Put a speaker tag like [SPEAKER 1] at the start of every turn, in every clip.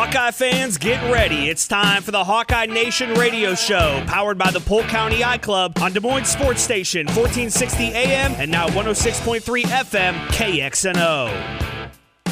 [SPEAKER 1] Hawkeye fans, get ready. It's time for the Hawkeye Nation radio show, powered by the Polk County Eye Club on Des Moines Sports Station, 1460 AM and now 106.3 FM KXNO.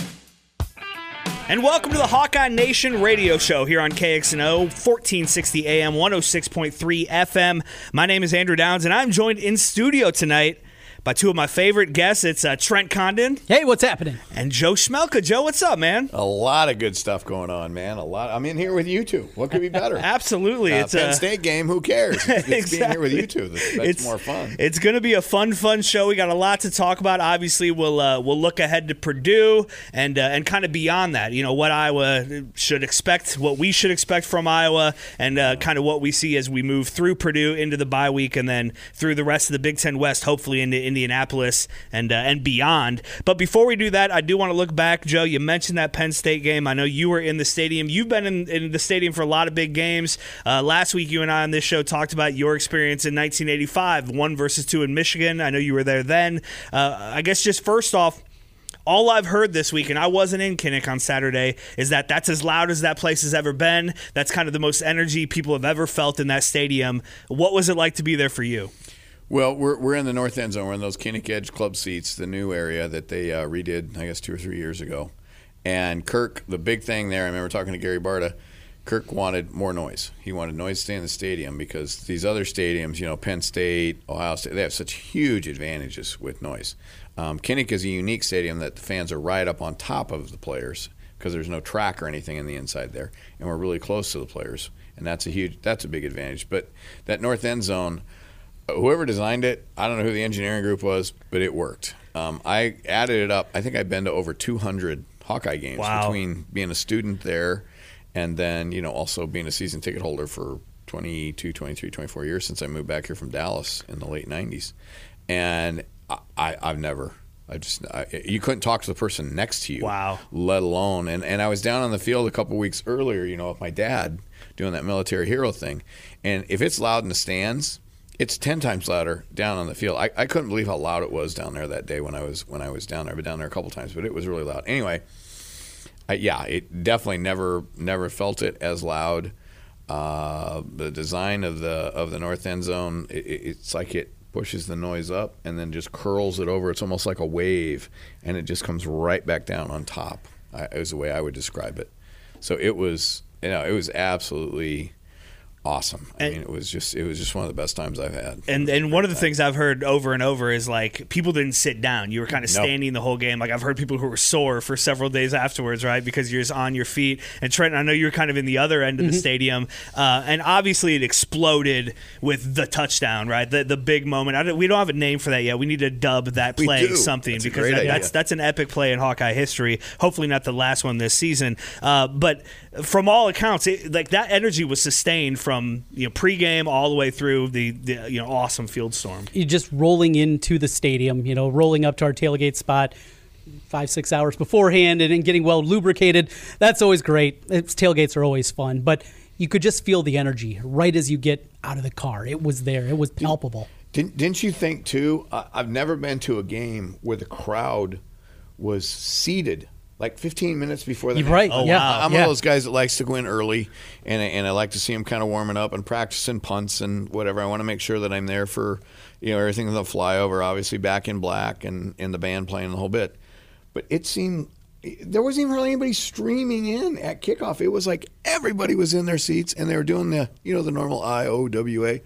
[SPEAKER 1] And welcome to the Hawkeye Nation radio show here on KXNO, 1460 AM, 106.3 FM. My name is Andrew Downs, and I'm joined in studio tonight by two of my favorite guests. It's Trent Condon.
[SPEAKER 2] Hey, what's happening?
[SPEAKER 1] And Joe Schmelka. Joe, what's up, man?
[SPEAKER 3] A lot of good stuff going on, man. I'm in here with you two. What could be better?
[SPEAKER 1] Absolutely.
[SPEAKER 3] It's a Penn State game. Who cares? It's
[SPEAKER 1] Exactly.
[SPEAKER 3] being here with you two. That's more fun.
[SPEAKER 1] It's going to be a fun show. We got a lot to talk about. Obviously, we'll look ahead to Purdue and kind of beyond that. You know, what Iowa should expect, what we should expect from Iowa, and kind of what we see as we move through Purdue into the bye week and then through the rest of the Big Ten West, hopefully into Indianapolis and beyond. But before we do that, I do want to look back. Joe, you mentioned that Penn State game. I know you were in the stadium. You've been in the stadium for a lot of big games. Last week, you and I on this show talked about your experience in 1985, 1-2 in Michigan. I know you were there then. I guess just first off, all I've heard this week, and I wasn't in Kinnick on Saturday, is that that's as loud as that place has ever been. That's kind of the most energy people have ever felt in that stadium. What was it like to be there for you?
[SPEAKER 3] Well, we're in the north end zone. We're in those Kinnick Edge club seats, the new area that they redid, I guess, 2 or 3 years ago. And Kirk, the big thing there, I remember talking to Gary Barta, Kirk wanted more noise. He wanted noise to stay in the stadium because these other stadiums, you know, Penn State, Ohio State, they have such huge advantages with noise. Kinnick is a unique stadium that the fans are right up on top of the players because there's no track or anything in the inside there, and we're really close to the players, and that's a big advantage. But that north end zone, whoever designed it, I don't know who the engineering group was, but it worked. I added it up. I think I've been to over 200 Hawkeye games between being a student there and then, you know, also being a season ticket holder for 22, 23, 24 years since I moved back here from Dallas in the late 90s. And you couldn't talk to the person next to you, let alone. And I was down on the field a couple weeks earlier, you know, with my dad doing that military hero thing. And if it's loud in the stands, it's 10 times louder down on the field. I couldn't believe how loud it was down there that day when I was down there. I've been down there a couple times, but it was really loud. Anyway, it definitely never felt it as loud. The design of the north end zone, it's like it pushes the noise up and then just curls it over. It's almost like a wave, and it just comes right back down on top. Is the way I would describe it. So it was absolutely awesome. I mean, it was just one of the best times I've had.
[SPEAKER 1] And one of the things I've heard over and over is like people didn't sit down. You were kind of standing the whole game. Like I've heard people who were sore for several days afterwards, right? Because you're just on your feet. And Trent, I know you were kind of in the other end of the stadium, and obviously it exploded with the touchdown, right? The big moment. We don't have a name for that yet. We need to dub that play something because that's an epic play in Hawkeye history. Hopefully not the last one this season, but from all accounts, like that energy was sustained from pregame all the way through the awesome field storm.
[SPEAKER 2] You're just rolling into the stadium, rolling up to our tailgate spot 5-6 hours beforehand and getting well lubricated. That's always great. Tailgates are always fun, but you could just feel the energy right as you get out of the car. It was there. It was palpable.
[SPEAKER 3] Didn't you think too? I've never been to a game where the crowd was seated like 15 minutes before the
[SPEAKER 2] game. Right.
[SPEAKER 1] Oh, wow.
[SPEAKER 3] I'm one of those guys that likes to go in early, and I like to see them kind of warming up and practicing punts and whatever. I want to make sure that I'm there for everything in the flyover, obviously back in black and the band playing the whole bit. But it seemed there wasn't even really anybody streaming in at kickoff. It was like everybody was in their seats and they were doing the normal IOWA.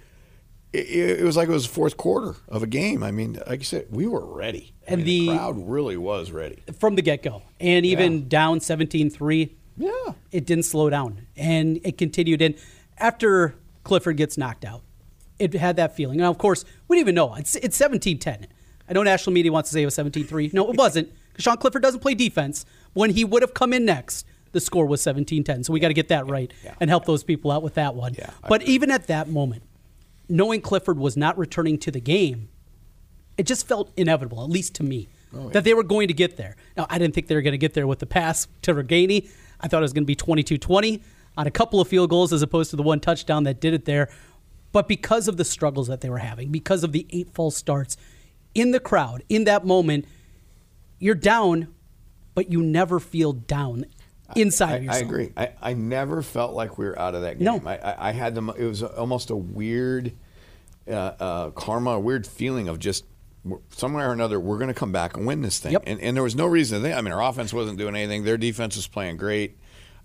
[SPEAKER 3] It was like it was the fourth quarter of a game. I mean, like you said, we were ready. The crowd really was ready.
[SPEAKER 2] From the get-go. And even down 17-3, it didn't slow down. And it continued. And after Clifford gets knocked out, it had that feeling. Now, of course, we didn't even know. It's 17-10. I know national media wants to say it was 17-3. No, it wasn't. Because Sean Clifford doesn't play defense. When he would have come in next, the score was 17-10. So we got to get that right and help those people out with that one. But even at that moment, knowing Clifford was not returning to the game, it just felt inevitable, at least to me, that they were going to get there. Now, I didn't think they were going to get there with the pass to Reganey. I thought it was going to be 22-20 on a couple of field goals as opposed to the one touchdown that did it there. But because of the struggles that they were having, because of the 8 false starts, in the crowd, in that moment, you're down, but you never feel down. inside of
[SPEAKER 3] I
[SPEAKER 2] yourself.
[SPEAKER 3] agree. I never felt like we were out of that game.
[SPEAKER 2] No.
[SPEAKER 3] I had them. It was almost a weird karma, a weird feeling of just somewhere or another we're going to come back and win this thing.
[SPEAKER 2] Yep.
[SPEAKER 3] And there was no reason to think. I mean, our offense wasn't doing anything. Their defense was playing great.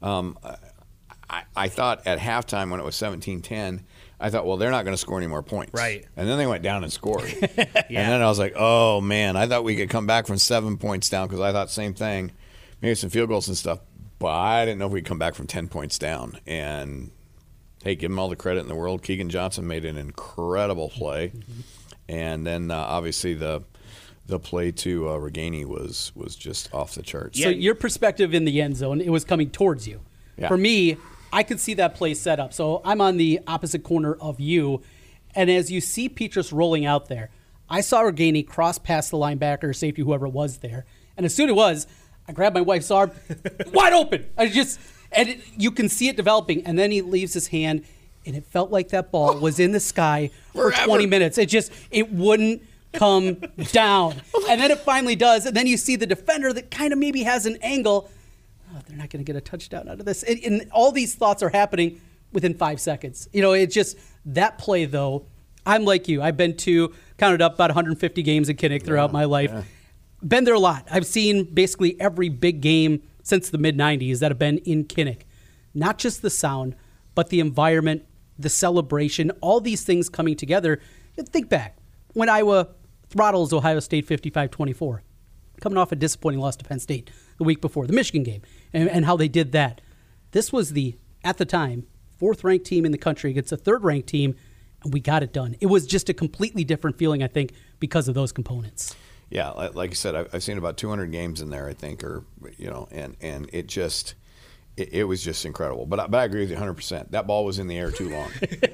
[SPEAKER 3] I thought at halftime when it was 17-10, I thought, well, they're not going to score any more points.
[SPEAKER 1] Right.
[SPEAKER 3] And then they went down and scored. And then I was like, oh, man, I thought we could come back from 7 points down because I thought same thing, maybe some field goals and stuff. But I didn't know if we'd come back from 10 points down. And, hey, give him all the credit in the world. Keegan Johnson made an incredible play. Mm-hmm. And then, obviously, the play to Reganey was just off the charts.
[SPEAKER 2] So your perspective in the end zone, it was coming towards you.
[SPEAKER 3] Yeah.
[SPEAKER 2] For me, I could see that play set up. So I'm on the opposite corner of you. And as you see Petras rolling out there, I saw Reganey cross past the linebacker, safety, whoever it was there. And as soon as it was, I grabbed my wife's arm, wide open. You can see it developing. And then he leaves his hand, and it felt like that ball was in the sky for 20 minutes. It wouldn't come down. And then it finally does. And then you see the defender that kind of maybe has an angle. Oh, they're not going to get a touchdown out of this. And all these thoughts are happening within 5 seconds. It's just that play, though. I'm like you. I've been to, counted up, about 150 games at Kinnick throughout my life. Yeah. Been there a lot. I've seen basically every big game since the mid-'90s that have been in Kinnick. Not just the sound, but the environment, the celebration, all these things coming together. Think back. When Iowa throttles Ohio State 55-24, coming off a disappointing loss to Penn State the week before, the Michigan game, and how they did that. This was at the time, 4th-ranked team in the country against a 3rd-ranked team, and we got it done. It was just a completely different feeling, I think, because of those components.
[SPEAKER 3] Yeah, like you said, I've seen about 200 games in there, I think, and it just it was just incredible. But I agree with you 100%. That ball was in the air too long,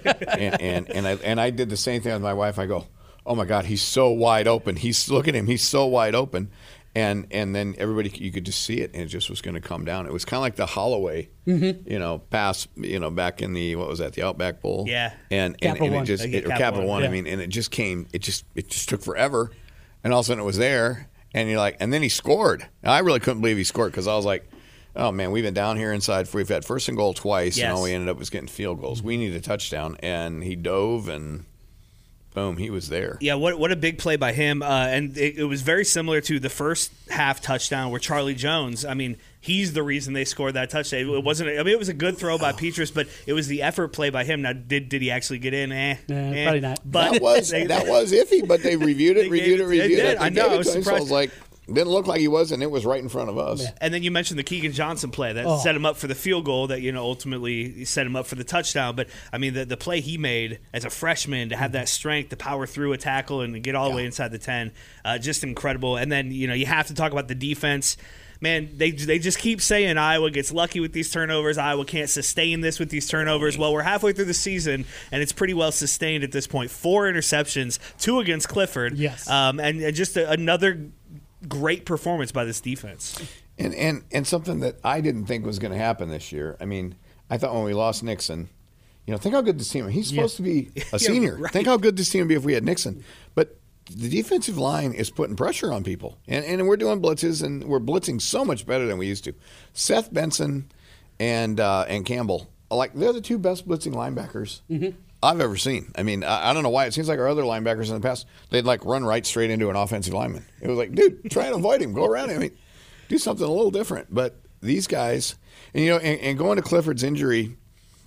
[SPEAKER 3] and I did the same thing with my wife. I go, oh my God, he's so wide open. Look at him, he's so wide open. And then everybody, you could just see it, and it just was going to come down. It was kind of like the Holloway, pass, back in the the Outback Bowl, and it just Capital One. Yeah. I mean, and it just came. It just took forever, and all of a sudden it was there, and you're like, and then he scored. And I really couldn't believe he scored because I was like, oh man, we've been down here inside. We've had 1st and goal twice, and all we ended up was getting field goals. We need a touchdown, and he dove and. Boom, he was there.
[SPEAKER 1] Yeah, what a big play by him. And it was very similar to the first half touchdown where Charlie Jones, he's the reason they scored that touchdown. It wasn't. It was a good throw by Petras, but it was the effort play by him. Now, did he actually get in?
[SPEAKER 2] Probably not.
[SPEAKER 1] But
[SPEAKER 3] that was iffy, but they reviewed it.
[SPEAKER 1] I know. I was surprised.
[SPEAKER 3] So I was like, didn't look like he was, and it was right in front of us.
[SPEAKER 1] Yeah. And then you mentioned the Keegan Johnson play that set him up for the field goal that ultimately set him up for the touchdown. But the play he made as a freshman to have that strength to power through a tackle and get all the way inside the 10, just incredible. And then you have to talk about the defense. Man, they just keep saying Iowa gets lucky with these turnovers. Iowa can't sustain this with these turnovers. Well, we're halfway through the season, and it's pretty well sustained at this point. 4 interceptions, 2 against Clifford.
[SPEAKER 2] Yes.
[SPEAKER 1] And just another great performance by this defense.
[SPEAKER 3] And something that I didn't think was going to happen this year. I thought when we lost Nixon, think how good this team is. He's supposed to be a senior. Right. Think how good this team would be if we had Nixon. But the defensive line is putting pressure on people. And we're doing blitzes, and we're blitzing so much better than we used to. Seth Benson and Campbell, they're the 2 best blitzing linebackers I've ever seen. I don't know why. It seems like our other linebackers in the past, they'd run right straight into an offensive lineman. It was like, dude, try and avoid him. Go around him. Do something a little different. But these guys, and going to Clifford's injury,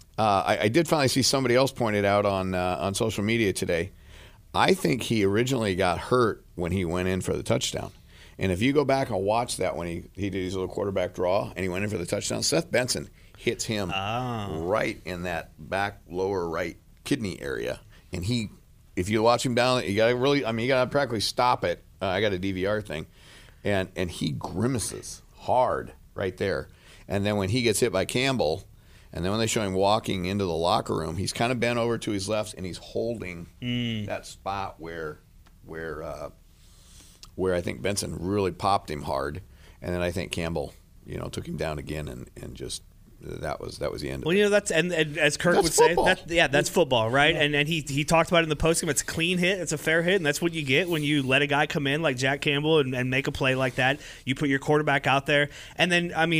[SPEAKER 3] I did finally see somebody else pointed out on social media today. I think he originally got hurt when he went in for the touchdown. And if you go back and watch that when he did his little quarterback draw and he went in for the touchdown, Seth Benson hits him right in that back lower right kidney area, and if you watch him down, you gotta really, you gotta practically stop it. I got a DVR thing, and he grimaces hard right there. And then when he gets hit by Campbell, and then when they show him walking into the locker room, he's kind of bent over to his left, and he's holding that spot where I think Benson really popped him hard, and then I think Campbell, took him down again, and just. That was the end.
[SPEAKER 1] Well, that's and as Kirk would say, that's football, right? Yeah. And he talked about it in the postgame. It's a clean hit, it's a fair hit, and that's what you get when you let a guy come in like Jack Campbell and make a play like that. You put your quarterback out there, and then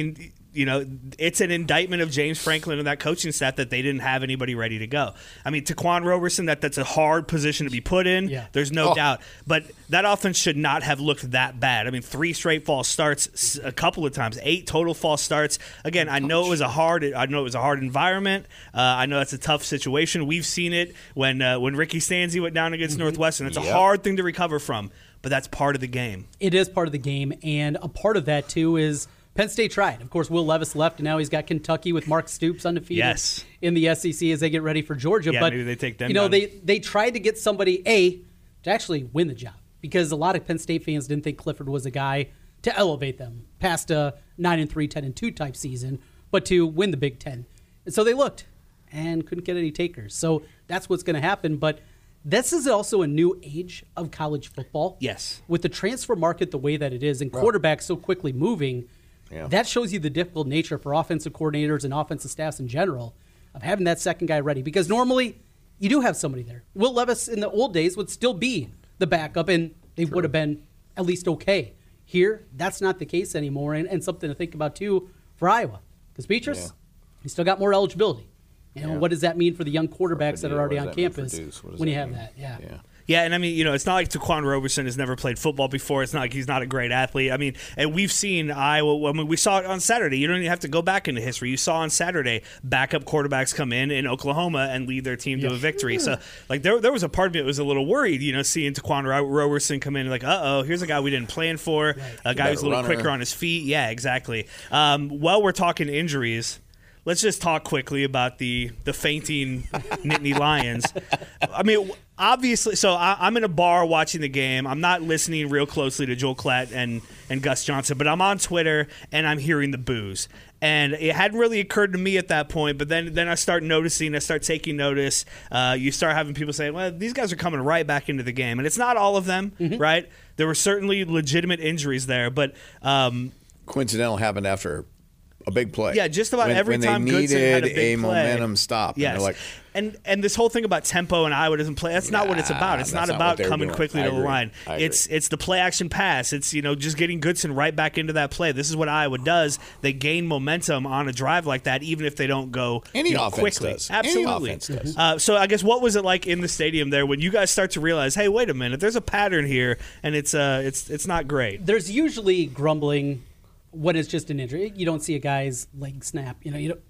[SPEAKER 1] it's an indictment of James Franklin and that coaching staff that they didn't have anybody ready to go. I mean, Taquan Roberson, that's a hard position to be put in.
[SPEAKER 2] Yeah.
[SPEAKER 1] There's no doubt. But that offense should not have looked that bad. I mean, 3 straight false starts a couple of times, 8 total false starts. Again, I know it was a hard environment. I know that's a tough situation. We've seen it when Ricky Stanzi went down against Northwestern. It's a hard thing to recover from, but that's part of the game.
[SPEAKER 2] It is part of the game, and a part of that too is Penn State tried. Of course, Will Levis left, and now he's got Kentucky with Mark Stoops undefeated in the SEC as they get ready for Georgia.
[SPEAKER 1] Yeah,
[SPEAKER 2] but
[SPEAKER 1] maybe they take them
[SPEAKER 2] down. They tried to get somebody to actually win the job, because a lot of Penn State fans didn't think Clifford was a guy to elevate them past a 9-3, 10-2 type season, but to win the Big Ten. And so they looked and couldn't get any takers. So that's what's going to happen. But this is also a new age of college football.
[SPEAKER 1] Yes.
[SPEAKER 2] With the transfer market the way that it is and quarterbacks so quickly moving. Yeah. That shows you the difficult nature for offensive coordinators and offensive staffs in general of having that second guy ready. Because normally you do have somebody there. Will Levis in the old days would still be the backup, and they would have been at least okay. Here, that's not the case anymore, and something to think about, too, for Iowa. Because Beatrice, he still got more eligibility. What does that mean for the young quarterbacks that are already on campus when you have that? Yeah.
[SPEAKER 1] Yeah, and I mean, it's not like Taquan Roberson has never played football before. It's not like he's not a great athlete. I mean, and we've seen Iowa. I mean, we saw it on Saturday. You don't even have to go back into history. You saw on Saturday backup quarterbacks come in Oklahoma and lead their team to a victory. So, like, there was a part of me that was a little worried, seeing Taquan Roberson come in, like, here's a guy we didn't plan for, a guy who's a little quicker on his feet. Yeah, exactly. While we're talking injuries, let's just talk quickly about the fainting Nittany Lions. I mean, obviously, so I'm in a bar watching the game. I'm not listening real closely to Joel Klatt and Gus Johnson, but I'm on Twitter and I'm hearing the boos. And it hadn't really occurred to me at that point, but then I start noticing, I start taking notice. You start having people say, well, these guys are coming right back into the game. And it's not all of them, right? There were certainly legitimate injuries there, but
[SPEAKER 3] coincidental happened after a big play.
[SPEAKER 1] Yeah, just about every time Goodson had a big play.
[SPEAKER 3] Momentum stop.
[SPEAKER 1] Yes. And this whole thing about tempo and Iowa doesn't play, that's not what it's about. It's not about coming quickly to the line. It's the play action pass. It's just getting Goodson right back into that play. This is what Iowa does. They gain momentum on a drive like that, even if they don't go quickly.
[SPEAKER 3] Does.
[SPEAKER 1] Absolutely.
[SPEAKER 3] Any offense does.
[SPEAKER 1] So I guess what was it like in the stadium there when you guys start to realize, hey, wait a minute, there's a pattern here, and it's not great.
[SPEAKER 2] There's usually grumbling when it's just an injury. You don't see a guy's leg snap.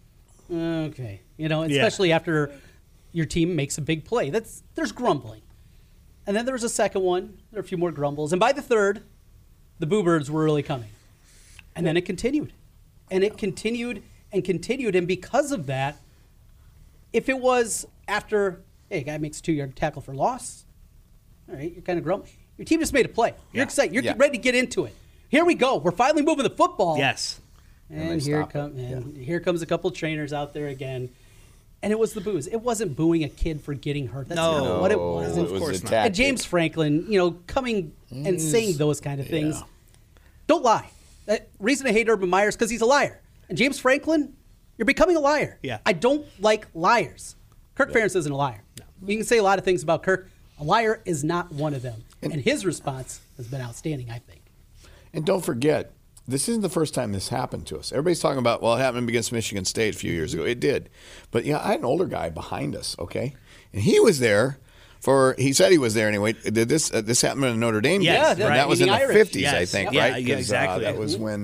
[SPEAKER 2] Especially after your team makes a big play. There's grumbling. And then there's a second one. There are a few more grumbles. And by the third, the Boo Birds were really coming. And then it continued. And it continued and continued. And because of that, if it was after, hey, a guy makes a 2-yard tackle for loss, all right, you're kind of grumbling. Your team just made a play. You're excited. You're ready to get into it. Here we go. We're finally moving the football.
[SPEAKER 1] Yes.
[SPEAKER 2] And here comes a couple trainers out there again. And it was the boos. It wasn't booing a kid for getting hurt. That's not what it was.
[SPEAKER 3] Of course not.
[SPEAKER 2] And James Franklin, coming and saying those kind of things. Don't lie. The reason I hate Urban Meyer is because he's a liar. And James Franklin, you're becoming a liar.
[SPEAKER 1] Yeah.
[SPEAKER 2] I don't like liars. Kirk Ferentz isn't a liar. No. You can say a lot of things about Kirk. A liar is not one of them. And his response has been outstanding, I think.
[SPEAKER 3] And don't forget, this isn't the first time this happened to us. Everybody's talking about, it happened against Michigan State a few years ago. It did. But, I had an older guy behind us, okay? And he was there he said he was there anyway. Did this happen in a Notre Dame game?
[SPEAKER 1] Yeah,
[SPEAKER 3] right. That was in the
[SPEAKER 1] Irish.
[SPEAKER 3] 50s, I think,
[SPEAKER 1] yeah,
[SPEAKER 3] right?
[SPEAKER 1] Yeah, exactly.
[SPEAKER 3] That was when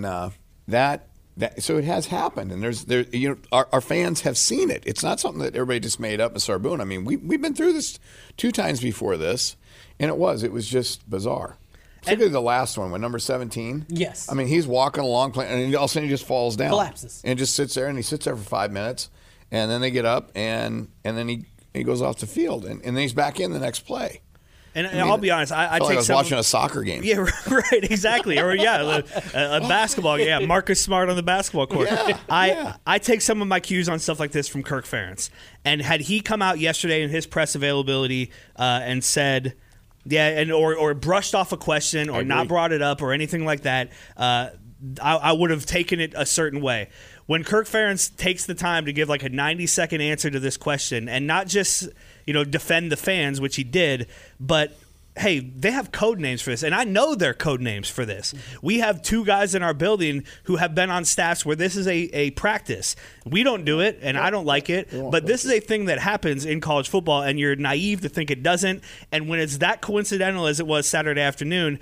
[SPEAKER 3] so it has happened. And our fans have seen it. It's not something that everybody just made up and started booing. I mean, we've been through this 2 times before this, and it was just bizarre. Particularly the last one, when number 17.
[SPEAKER 2] Yes.
[SPEAKER 3] I mean, he's walking along, playing, and all of a sudden he just falls down.
[SPEAKER 2] Collapses.
[SPEAKER 3] And just sits there, and he sits there for 5 minutes, and then they get up, and then he goes off the field, and then he's back in the next play.
[SPEAKER 1] And I'll be honest, I
[SPEAKER 3] felt
[SPEAKER 1] take
[SPEAKER 3] like I was watching a soccer game.
[SPEAKER 1] Yeah, right, exactly. Or a basketball game. Yeah, Marcus Smart on the basketball court. I take some of my cues on stuff like this from Kirk Ferentz. And had he come out yesterday in his press availability and said, or brushed off a question or not brought it up or anything like that, I would have taken it a certain way. When Kirk Ferentz takes the time to give like a 90-second answer to this question and not just defend the fans, which he did, but hey, they have code names for this, and I know their code names for this. We have 2 guys in our building who have been on staffs where this is a practice. We don't do it, and I don't like it, but this is a thing that happens in college football, and you're naive to think it doesn't. And when it's that coincidental as it was Saturday afternoon,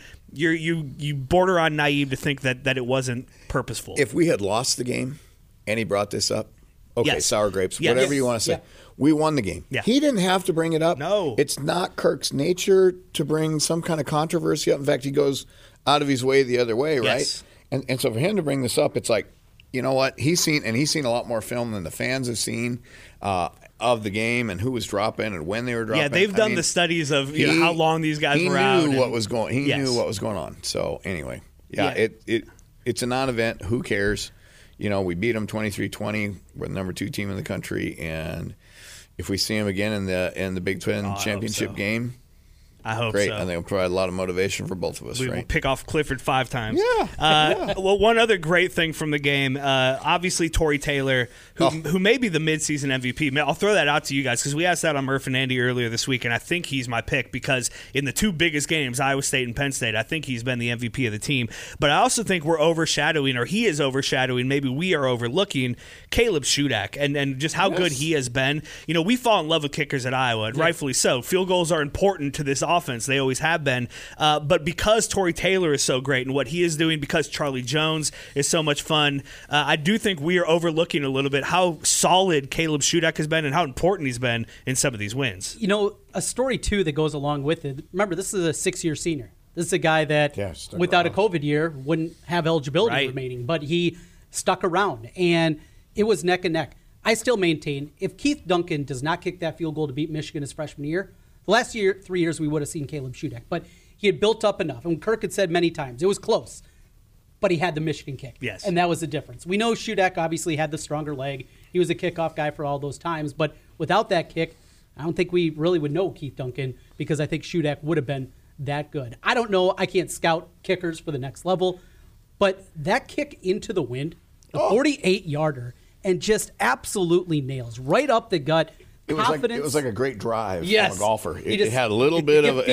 [SPEAKER 1] you border on naive to think that it wasn't purposeful.
[SPEAKER 3] If we had lost the game and he brought this up, okay,
[SPEAKER 1] Yes.
[SPEAKER 3] sour grapes,
[SPEAKER 1] Yes.
[SPEAKER 3] whatever you want to say.
[SPEAKER 2] Yeah.
[SPEAKER 3] We won the game.
[SPEAKER 1] Yeah.
[SPEAKER 3] He didn't have to bring it up.
[SPEAKER 1] No.
[SPEAKER 3] It's not Kirk's nature to bring some kind of controversy up. In fact, he goes out of his way the other way, right?
[SPEAKER 1] Yes.
[SPEAKER 3] And so for him to bring this up, it's like, you know what? He's seen a lot more film than the fans have seen of the game and who was dropping and when they were dropping.
[SPEAKER 1] Yeah, they've done the studies of how long these guys were out.
[SPEAKER 3] He knew
[SPEAKER 1] and-
[SPEAKER 3] what was going. He
[SPEAKER 1] Yes.
[SPEAKER 3] knew what was going on. So anyway, yeah.
[SPEAKER 1] Yeah.
[SPEAKER 3] It's a non-event. Who cares? We beat them 23-20. We're the number 2 team in the country, and if we see them again in the Big Ten
[SPEAKER 1] I hope
[SPEAKER 3] championship
[SPEAKER 1] so.
[SPEAKER 3] game,
[SPEAKER 1] I hope
[SPEAKER 3] great.
[SPEAKER 1] so.
[SPEAKER 3] I think it'll provide a lot of motivation for both of us,
[SPEAKER 1] We will
[SPEAKER 3] right?
[SPEAKER 1] pick off Clifford 5 times.
[SPEAKER 3] Yeah.
[SPEAKER 1] Well, one other great thing from the game, obviously Tory Taylor, who may be the midseason MVP. I'll throw that out to you guys because we asked that on Murph and Andy earlier this week, and I think he's my pick because in the 2 biggest games, Iowa State and Penn State, I think he's been the MVP of the team. But I also think we're overshadowing, or he is overshadowing, maybe we are overlooking Caleb Shudak and just how good he has been. We fall in love with kickers at Iowa, and rightfully so. Field goals are important to this offense. They always have been. But because Tory Taylor is so great and what he is doing, because Charlie Jones is so much fun, I do think we are overlooking a little bit how solid Caleb Shudak has been and how important he's been in some of these wins.
[SPEAKER 2] A story, too, that goes along with it. Remember, this is a 6-year senior. This is a guy that, without a COVID year, wouldn't have eligibility remaining. But he stuck around, and it was neck and neck. I still maintain, if Keith Duncan does not kick that field goal to beat Michigan his freshman year, the last 3 years we would have seen Caleb Shudak. But he had built up enough. And Kirk had said many times, it was close. But he had the Michigan kick.
[SPEAKER 1] Yes.
[SPEAKER 2] And that was the difference. We know Shudak obviously had the stronger leg. He was a kickoff guy for all those times. But without that kick, I don't think we really would know Keith Duncan because I think Shudak would have been that good. I don't know. I can't scout kickers for the next level. But that kick into the wind, the 48-yarder, and just absolutely nails right up the gut.
[SPEAKER 3] It was like a great drive from a golfer. It had a little bit of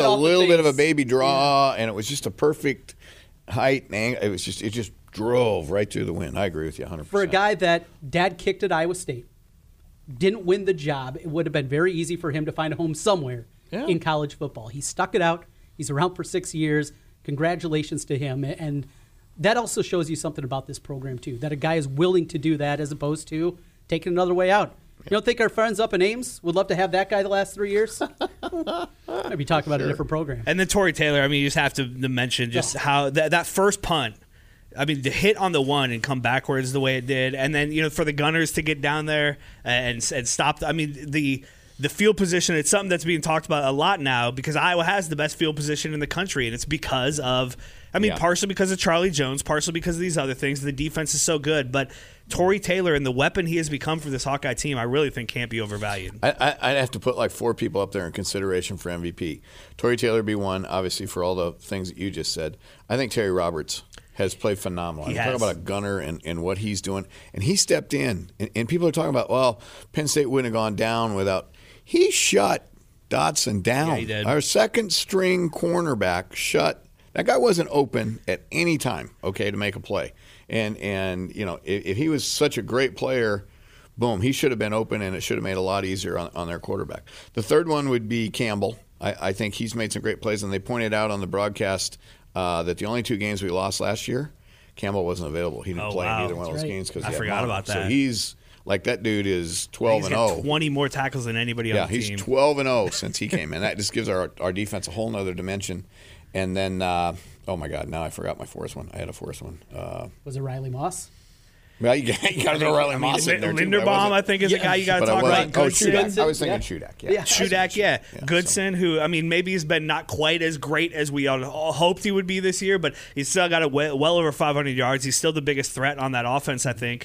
[SPEAKER 3] a baby draw, and it was just a perfect height and angle. It just drove right through the wind. I agree with you 100%.
[SPEAKER 2] For a guy that dad kicked at Iowa State, didn't win the job, it would have been very easy for him to find a home somewhere in college football. He stuck it out. He's around for 6 years. Congratulations to him. And that also shows you something about this program, too, that a guy is willing to do that as opposed to taking another way out. You don't think our friends up in Ames would love to have that guy the last 3 years? Maybe talk about a different program.
[SPEAKER 1] And then Tory Taylor, you just have to mention just how that first punt, the hit on the one and come backwards the way it did, and then for the Gunners to get down there and stop. The field position, it's something that's being talked about a lot now because Iowa has the best field position in the country, and it's because of, partially because of Charlie Jones, partially because of these other things. The defense is so good, but Tory Taylor and the weapon he has become for this Hawkeye team, I really think can't be overvalued.
[SPEAKER 3] I'd have to put like 4 people up there in consideration for MVP. Tory Taylor be one, obviously, for all the things that you just said. I think Terry Roberts has played phenomenal. I'm talking about a gunner and what he's doing. And he stepped in, and people are talking about, well, Penn State wouldn't have gone down without. He shut Dotson down.
[SPEAKER 1] Yeah, he did.
[SPEAKER 3] Our second-string cornerback shut. That guy wasn't open at any time, to make a play. And if he was such a great player, boom, he should have been open, and it should have made it a lot easier on their quarterback. The third one would be Campbell. I think he's made some great plays, and they pointed out on the broadcast that the only 2 games we lost last year, Campbell wasn't available. He didn't play in either one of those games because
[SPEAKER 1] I forgot about that.
[SPEAKER 3] So he's like that dude is 12-0.
[SPEAKER 1] 20 more tackles than anybody on the team.
[SPEAKER 3] Yeah, he's 12-0 since he came in. That just gives our defense a whole nother dimension. And then, oh my God, now I forgot my fourth one. I had a fourth one.
[SPEAKER 2] Was it Riley Moss?
[SPEAKER 3] Well, you got to throw Riley Moss in there, too.
[SPEAKER 1] Linderbaum, I think, is a guy you got to talk about.
[SPEAKER 3] Shudak. I was thinking Shudak. Yeah.
[SPEAKER 1] Shudak, Goodson, who, maybe has been not quite as great as we all hoped he would be this year, but he's still got well over 500 yards. He's still the biggest threat on that offense, I think.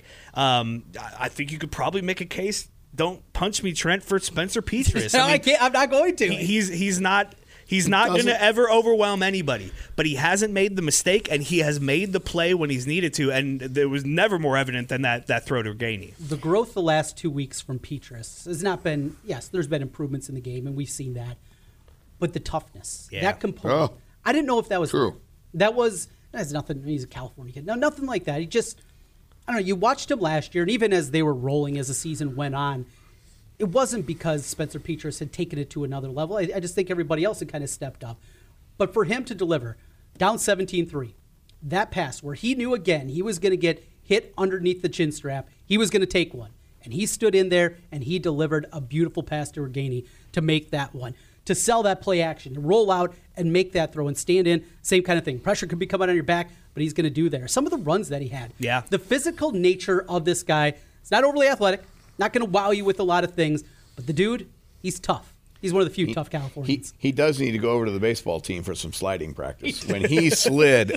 [SPEAKER 1] I think you could probably make a case, don't punch me, Trent, for Spencer Petras.
[SPEAKER 2] I can't. I'm not going to.
[SPEAKER 1] He's not going to ever overwhelm anybody, but he hasn't made the mistake, and he has made the play when he's needed to, and there was never more evident than that throw to Gainey.
[SPEAKER 2] The growth the last 2 weeks from Petras has not been, yes, there's been improvements in the game, and we've seen that. but the toughness,
[SPEAKER 1] Yeah.
[SPEAKER 2] that component.
[SPEAKER 3] Oh.
[SPEAKER 2] I didn't know if that was
[SPEAKER 3] True.
[SPEAKER 2] That has nothing. He's a California kid. No, nothing like that. He just, I don't know. You watched him last year, and even as they were rolling as the season went on, it wasn't because Spencer Petras had taken it to another level. I just think everybody else had kind of stepped up. But for him to deliver, down 17-3, that pass where he knew again he was going to get hit underneath the chin strap, he was going to take one. And he stood in there, and he delivered a beautiful pass to Reganey to make that one. To sell that play action, to roll out and make that throw and stand in, same kind of thing. Pressure could be coming on your back, but he's going to do there. Some of the runs that he had.
[SPEAKER 1] Yeah.
[SPEAKER 2] The physical nature of this guy, it's not overly athletic, not going to wow you with a lot of things, but the dude, he's tough. He's one of the few tough Californians.
[SPEAKER 3] He does need to go over to the baseball team for some sliding practice. When he slid,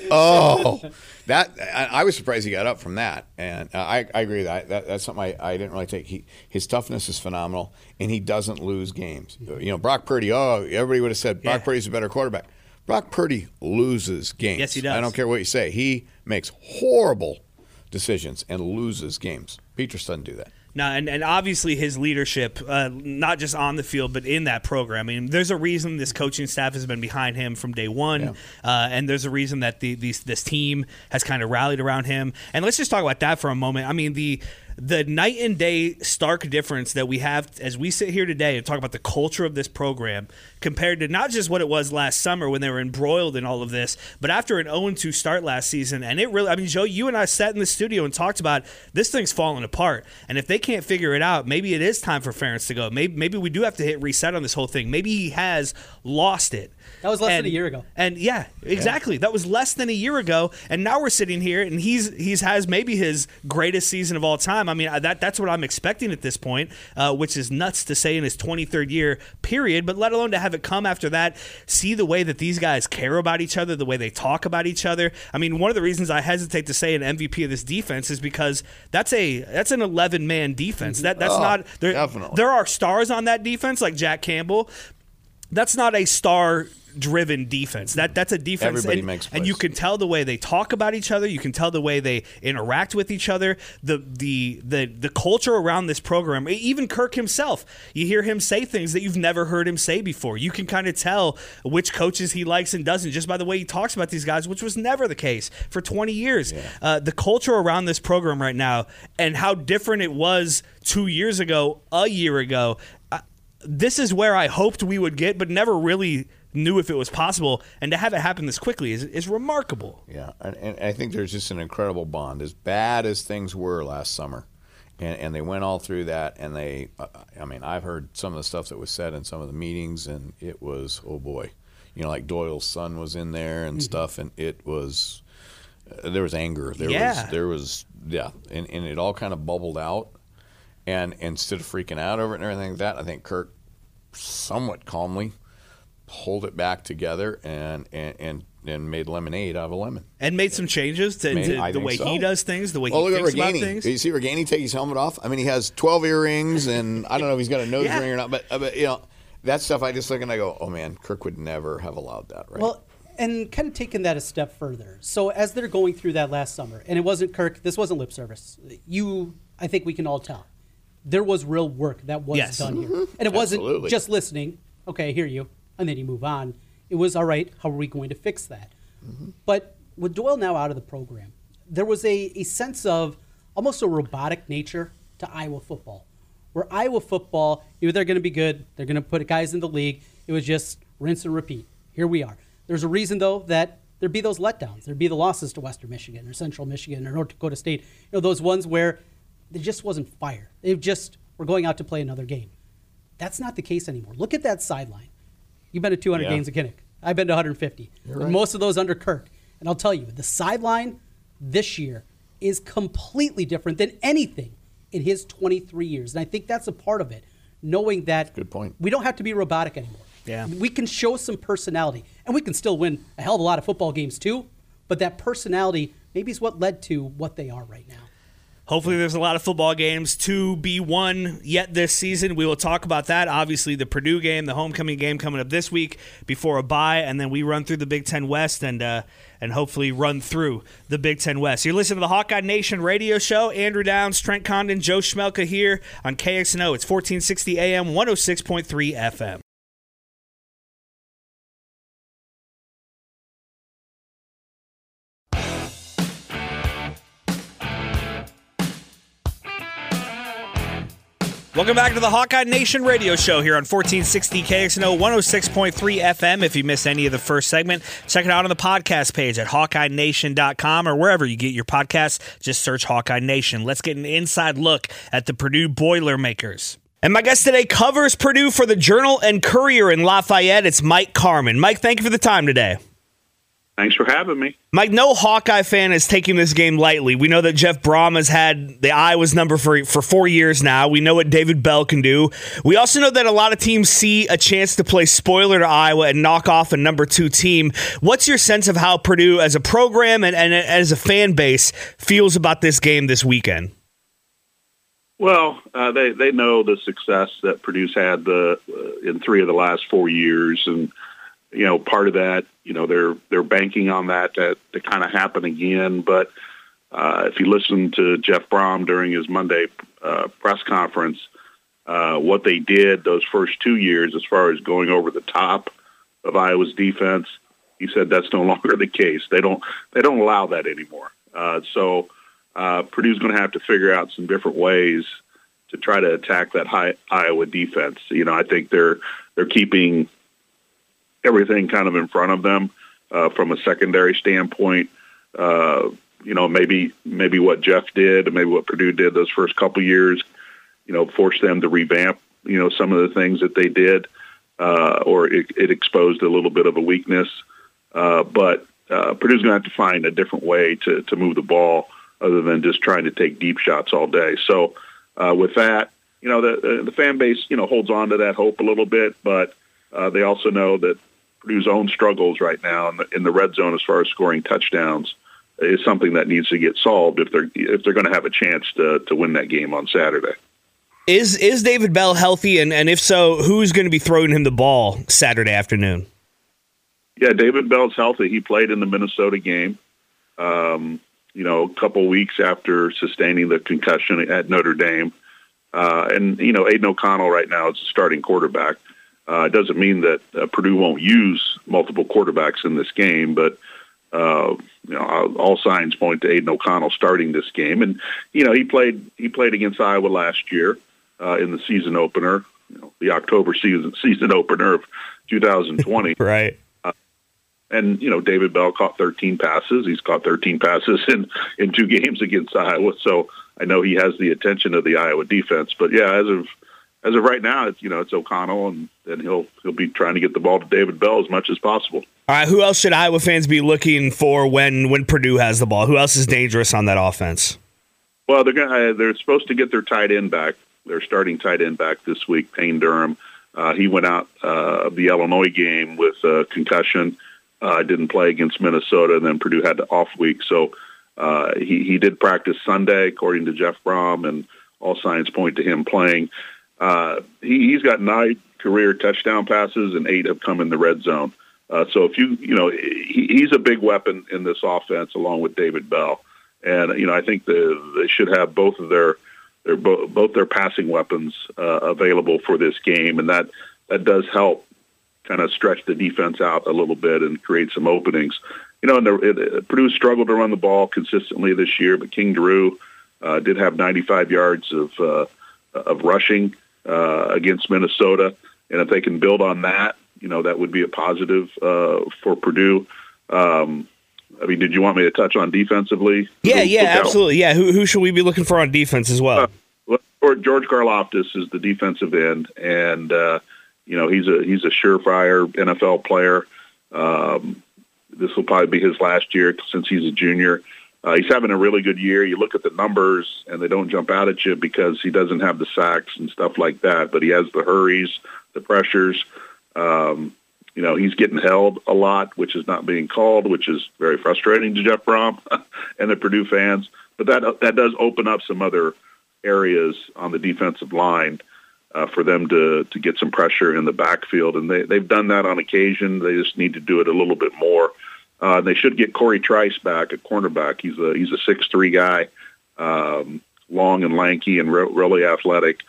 [SPEAKER 3] I was surprised he got up from that. And I agree with that. That's something I didn't really take. His toughness is phenomenal, and he doesn't lose games. You know, Brock Purdy, everybody would have said Brock Purdy's a better quarterback. Brock Purdy loses games.
[SPEAKER 1] Yes, he does.
[SPEAKER 3] I don't care what you say. He makes horrible decisions and loses games. Petras doesn't do that.
[SPEAKER 1] No, and obviously his leadership, not just on the field, but in that program. I mean, there's a reason this coaching staff has been behind him from day one, and there's a reason that this team has kind of rallied around him. And let's just talk about that for a moment. I mean, the night and day stark difference that we have as we sit here today and talk about the culture of this program compared to not just what it was last summer when they were embroiled in all of this, but after an 0-2 start last season. And it really, I mean, Joe, you and I sat in the studio and talked about this thing's falling apart. And if they can't figure it out, maybe it is time for Ferentz to go. Maybe we do have to hit reset on this whole thing. Maybe he has lost it.
[SPEAKER 2] That was less than a year ago.
[SPEAKER 1] And yeah, exactly. Yeah. That was less than a year ago. And now we're sitting here and he's has maybe his greatest season of all time. I mean, that's what I'm expecting at this point, which is nuts to say in his 23rd year period, but let alone to have it come after that, see the way that these guys care about each other, the way they talk about each other. I mean, one of the reasons I hesitate to say an MVP of this defense is because that's an 11-man defense. That's not there.
[SPEAKER 3] Definitely.
[SPEAKER 1] There are stars on that defense like Jack Campbell. That's not a star-driven defense. That's a defense.
[SPEAKER 3] Everybody makes plays.
[SPEAKER 1] And you can tell the way they talk about each other. You can tell the way they interact with each other. The culture around this program. Even Kirk himself, you hear him say things that you've never heard him say before. You can kind of tell which coaches he likes and doesn't just by the way he talks about these guys, which was never the case for 20 years. Yeah. The culture around this program right now and how different it was 2 years ago, a year ago. This is where I hoped we would get, but never really knew if it was possible. And to have it happen this quickly is remarkable.
[SPEAKER 3] Yeah, and I think there's just an incredible bond. As bad as things were last summer, and they went all through that, and I mean, I've heard some of the stuff that was said in some of the meetings, and it was, oh boy. You know, like Doyle's son was in there and stuff, and it was, there was anger. There was, and it all kind of bubbled out. And instead of freaking out over it and everything like that, I think Kirk somewhat calmly pulled it back together and made lemonade out of a lemon.
[SPEAKER 1] And made some changes to the way he does things, the way he thinks about things.
[SPEAKER 3] You see Reganey take his helmet off? I mean, he has 12 earrings, and I don't know if he's got a nose ring or not, but you know, that stuff I just look and I go, oh man, Kirk would never have allowed that, right?
[SPEAKER 2] Well, and kind of taking that a step further. So as they're going through that last summer, and it wasn't Kirk, this wasn't lip service. I think we can all tell. There was real work that was done here. And it wasn't just listening, okay, I hear you, and then you move on. It was, all right, how are we going to fix that? But with Doyle now out of the program, there was a sense of almost a robotic nature to Iowa football, where Iowa football, they're going to be good, they're going to put guys in the league. It was just rinse and repeat. Here we are. There's a reason, though, that there'd be those letdowns. There'd be the losses to Western Michigan or Central Michigan or North Dakota State. You know, those ones where there just wasn't fire. They just were going out to play another game. That's not the case anymore. Look at that sideline. You've been to 200 games at Kinnick. I've been to 150. Right. Most of those under Kirk. And I'll tell you, the sideline this year is completely different than anything in his 23 years. And I think that's a part of it, knowing that
[SPEAKER 3] good point.
[SPEAKER 2] We don't have to be robotic anymore.
[SPEAKER 1] Yeah.
[SPEAKER 2] We can show some personality. And we can still win a hell of a lot of football games too. But that personality maybe is what led to what they are right now.
[SPEAKER 1] Hopefully there's a lot of football games to be won yet this season. We will talk about that. Obviously, the Purdue game, the homecoming game coming up this week before a bye, and then we run through the Big Ten West and hopefully run through the Big Ten West. You're listening to the Hawkeye Nation radio show. Andrew Downs, Trent Condon, Joe Schmelka here on KXNO. It's 1460 AM, 106.3 FM. Welcome back to the Hawkeye Nation radio show here on 1460 KXNO 106.3 FM. If you missed any of the first segment, check it out on the podcast page at HawkeyeNation.com or wherever you get your podcasts. Just search Hawkeye Nation. Let's get an inside look at the Purdue Boilermakers. And my guest today covers Purdue for the Journal and Courier in Lafayette. It's Mike Carmin. Mike, thank you for the time today.
[SPEAKER 4] Thanks for having me.
[SPEAKER 1] Mike, no Hawkeye fan is taking this game lightly. We know that Jeff Brom has had the Iowa's number for 4 years now. We know what David Bell can do. We also know that a lot of teams see a chance to play spoiler to Iowa and knock off a number 2 team. What's your sense of how Purdue as a program and as a fan base feels about this game this weekend?
[SPEAKER 4] Well, they know the success that Purdue's had in 3 of the last 4 years, and part of that, they're banking on that to kind of happen again. But if you listen to Jeff Brom during his Monday press conference, what they did those first 2 years as far as going over the top of Iowa's defense, he said that's no longer the case. They don't allow that anymore. So Purdue's going to have to figure out some different ways to try to attack that high Iowa defense. I think they're keeping everything kind of in front of them from a secondary standpoint. Maybe what Jeff did and maybe what Purdue did those first couple years, forced them to revamp, some of the things that they did, or it exposed a little bit of a weakness. But Purdue's going to have to find a different way to move the ball other than just trying to take deep shots all day. So with that, the fan base, holds on to that hope a little bit, but they also know that Purdue's own struggles right now in the red zone as far as scoring touchdowns is something that needs to get solved if they're going to have a chance to win that game on Saturday.
[SPEAKER 1] Is David Bell healthy, and if so, who's going to be throwing him the ball Saturday afternoon?
[SPEAKER 4] Yeah, David Bell's healthy. He played in the Minnesota game, a couple weeks after sustaining the concussion at Notre Dame. And Aiden O'Connell right now is the starting quarterback. It doesn't mean that Purdue won't use multiple quarterbacks in this game, but all signs point to Aiden O'Connell starting this game. And he played against Iowa last year in the season opener, the October season opener of 2020.
[SPEAKER 1] Right.
[SPEAKER 4] And David Bell caught 13 passes. He's caught 13 passes in 2 games against Iowa. So I know he has the attention of the Iowa defense. But yeah, as of right now, it's O'Connell, and he'll be trying to get the ball to David Bell as much as possible.
[SPEAKER 1] All right, who else should Iowa fans be looking for when Purdue has the ball? Who else is dangerous on that offense?
[SPEAKER 4] Well, they're supposed to get their tight end back. Their starting tight end back this week, Payne Durham. He went out of the Illinois game with a concussion. Didn't play against Minnesota, and then Purdue had the off week. So he did practice Sunday, according to Jeff Brom, and all signs point to him playing. He's got 9 career touchdown passes, and 8 have come in the red zone. So if he's a big weapon in this offense, along with David Bell. And I think they should have both of their passing weapons available for this game, and that does help kind of stretch the defense out a little bit and create some openings. Purdue struggled to run the ball consistently this year, but King Drew did have 95 yards of rushing against Minnesota, and if they can build on that, that would be a positive for Purdue. Did you want me to touch on defensively?
[SPEAKER 1] Yeah, absolutely. Yeah, who should we be looking for on defense as well?
[SPEAKER 4] George Karlaftis is the defensive end, and he's a surefire NFL player. This will probably be his last year since he's a junior. He's having a really good year. You look at the numbers, and they don't jump out at you because he doesn't have the sacks and stuff like that, but he has the hurries, the pressures. He's getting held a lot, which is not being called, which is very frustrating to Jeff Brom and the Purdue fans. But that does open up some other areas on the defensive line for them to get some pressure in the backfield, and they've done that on occasion. They just need to do it a little bit more. They should get Corey Trice back at cornerback. He's a 6'3" guy, long and lanky and really athletic,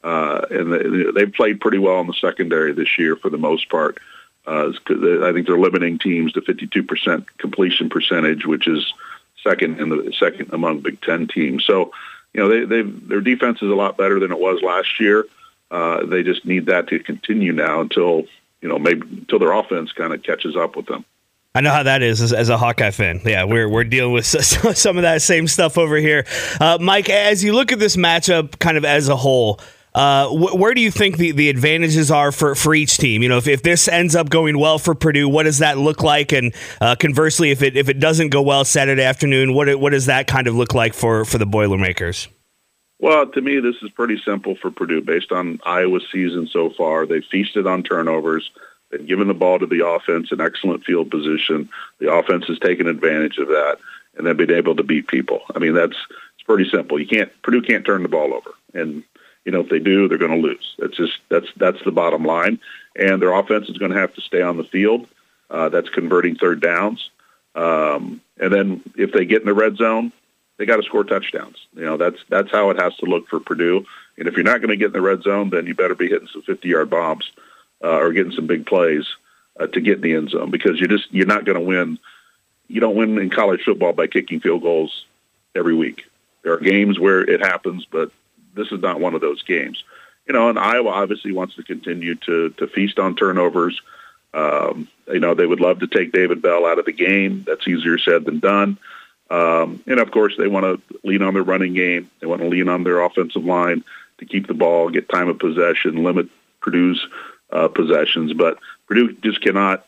[SPEAKER 4] and they've played pretty well in the secondary this year for the most part. I think they're limiting teams to 52% completion percentage, which is second among Big Ten teams. So their defense is a lot better than it was last year. They just need that to continue now until their offense kind of catches up with them.
[SPEAKER 1] I know how that is as a Hawkeye fan. Yeah, we're dealing with some of that same stuff over here. Mike, as you look at this matchup kind of as a whole, where do you think the advantages are for each team? If this ends up going well for Purdue, what does that look like? And conversely, if it doesn't go well Saturday afternoon, what does that kind of look like for the Boilermakers?
[SPEAKER 4] Well, to me, this is pretty simple for Purdue. Based on Iowa's season so far, they've feasted on turnovers. They've given the ball to the offense in excellent field position. The offense has taken advantage of that, and they've been able to beat people. I mean, it's pretty simple. Purdue can't turn the ball over, and if they do, they're going to lose. That's the bottom line. And their offense is going to have to stay on the field. That's converting third downs, and then if they get in the red zone, they got to score touchdowns. That's how it has to look for Purdue. And if you're not going to get in the red zone, then you better be hitting some 50-yard bombs. Or getting some big plays to get in the end zone, because you're not going to win. You don't win in college football by kicking field goals every week. There are games where it happens, but this is not one of those games. And Iowa obviously wants to continue to feast on turnovers. They would love to take David Bell out of the game. That's easier said than done. And of course, they want to lean on their running game. They want to lean on their offensive line to keep the ball, get time of possession, limit Purdue's possessions, but Purdue just cannot,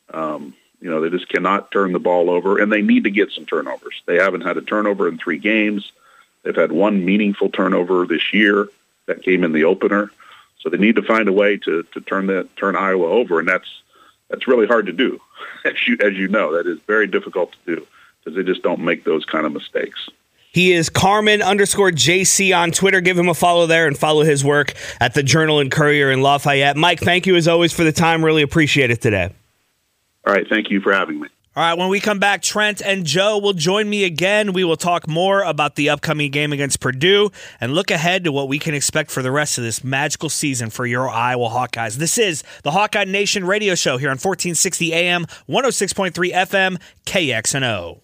[SPEAKER 4] they just cannot turn the ball over, and they need to get some turnovers. They haven't had a turnover in 3 games. They've had one meaningful turnover this year that came in the opener, so they need to find a way to turn Iowa over, and that's really hard to do. As you know, that is very difficult to do because they just don't make those kind of mistakes.
[SPEAKER 1] He is Carmen_JC on Twitter. Give him a follow there and follow his work at the Journal and Courier in Lafayette. Mike, thank you as always for the time. Really appreciate it today.
[SPEAKER 4] All right. Thank you for having me.
[SPEAKER 1] All right, when we come back, Trent and Joe will join me again. We will talk more about the upcoming game against Purdue and look ahead to what we can expect for the rest of this magical season for your Iowa Hawkeyes. This is the Hawkeye Nation radio show here on 1460 AM, 106.3 FM, KXNO.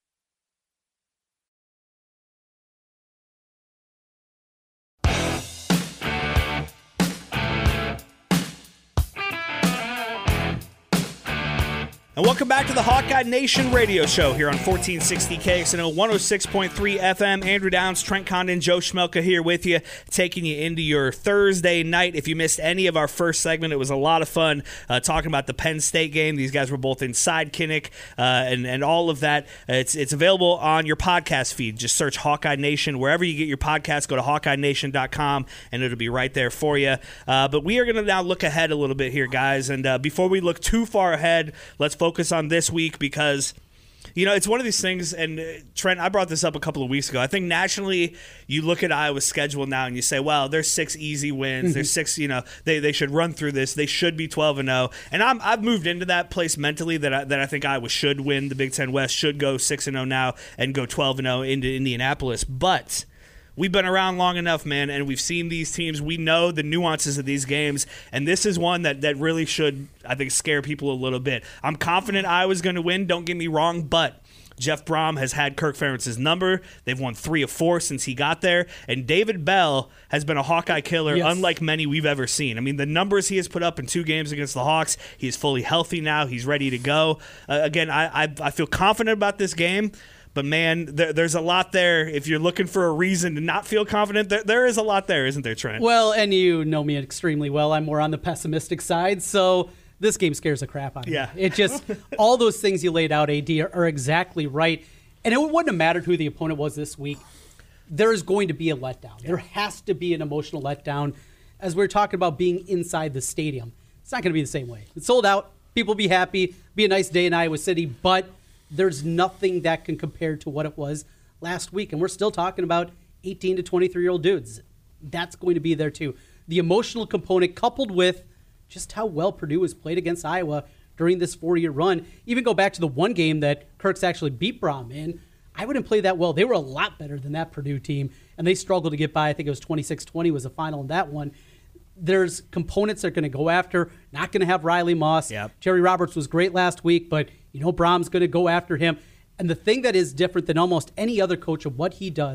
[SPEAKER 1] And welcome back to the Hawkeye Nation radio show here on 1460 KXNO 106.3 FM. Andrew Downs, Trent Condon, Joe Schmelka here with you, taking you into your Thursday night. If you missed any of our first segment, it was a lot of fun talking about the Penn State game. These guys were both inside Kinnick and all of that. It's available on your podcast feed. Just search Hawkeye Nation. Wherever you get your podcast, go to HawkeyeNation.com, and it'll be right there for you. But we are going to now look ahead a little bit here, guys. And before we look too far ahead, let's focus on this week because, it's one of these things, and Trent, I brought this up a couple of weeks ago. I think nationally, you look at Iowa's schedule now and you say, well, there's 6 easy wins. Mm-hmm. There's 6, they should run through this. They should be 12-0. And I've moved into that place mentally that I think Iowa should win the Big Ten West, should go 6-0 now and go 12-0 into Indianapolis. But we've been around long enough, man, and we've seen these teams. We know the nuances of these games, and this is one that really should, I think, scare people a little bit. I'm confident Iowa's going to win, don't get me wrong, but Jeff Brom has had Kirk Ferentz's number. They've won 3 of 4 since he got there, and David Bell has been a Hawkeye killer, yes, unlike many we've ever seen. I mean, the numbers he has put up in 2 games against the Hawks, he is fully healthy now. He's ready to go. Again, I feel confident about this game. But, man, there's a lot there. If you're looking for a reason to not feel confident, there is a lot there, isn't there, Trent?
[SPEAKER 2] Well, and you know me extremely well. I'm more on the pessimistic side, so this game scares the crap out of me.
[SPEAKER 1] Yeah.
[SPEAKER 2] It just, all those things you laid out, AD, are exactly right. And it wouldn't have mattered who the opponent was this week. There is going to be a letdown. There has to be an emotional letdown. As we're talking about being inside the stadium, it's not going to be the same way. It's sold out. People be happy. Be a nice day in Iowa City, but there's nothing that can compare to what it was last week. And we're still talking about 18 to 23-year-old dudes. That's going to be there too. The emotional component coupled with just how well Purdue has played against Iowa during this 4-year run. Even go back to the one game that Kirk's actually beat Brom in. I wouldn't play that well. They were a lot better than that Purdue team, and they struggled to get by. I think it was 26-20 was the final in that one. There's components they're going to go after. Not going to have Riley Moss.
[SPEAKER 1] Yep.
[SPEAKER 2] Jerry Roberts was great last week, but Brom's going to go after him. And the thing that is different than almost any other coach of what he does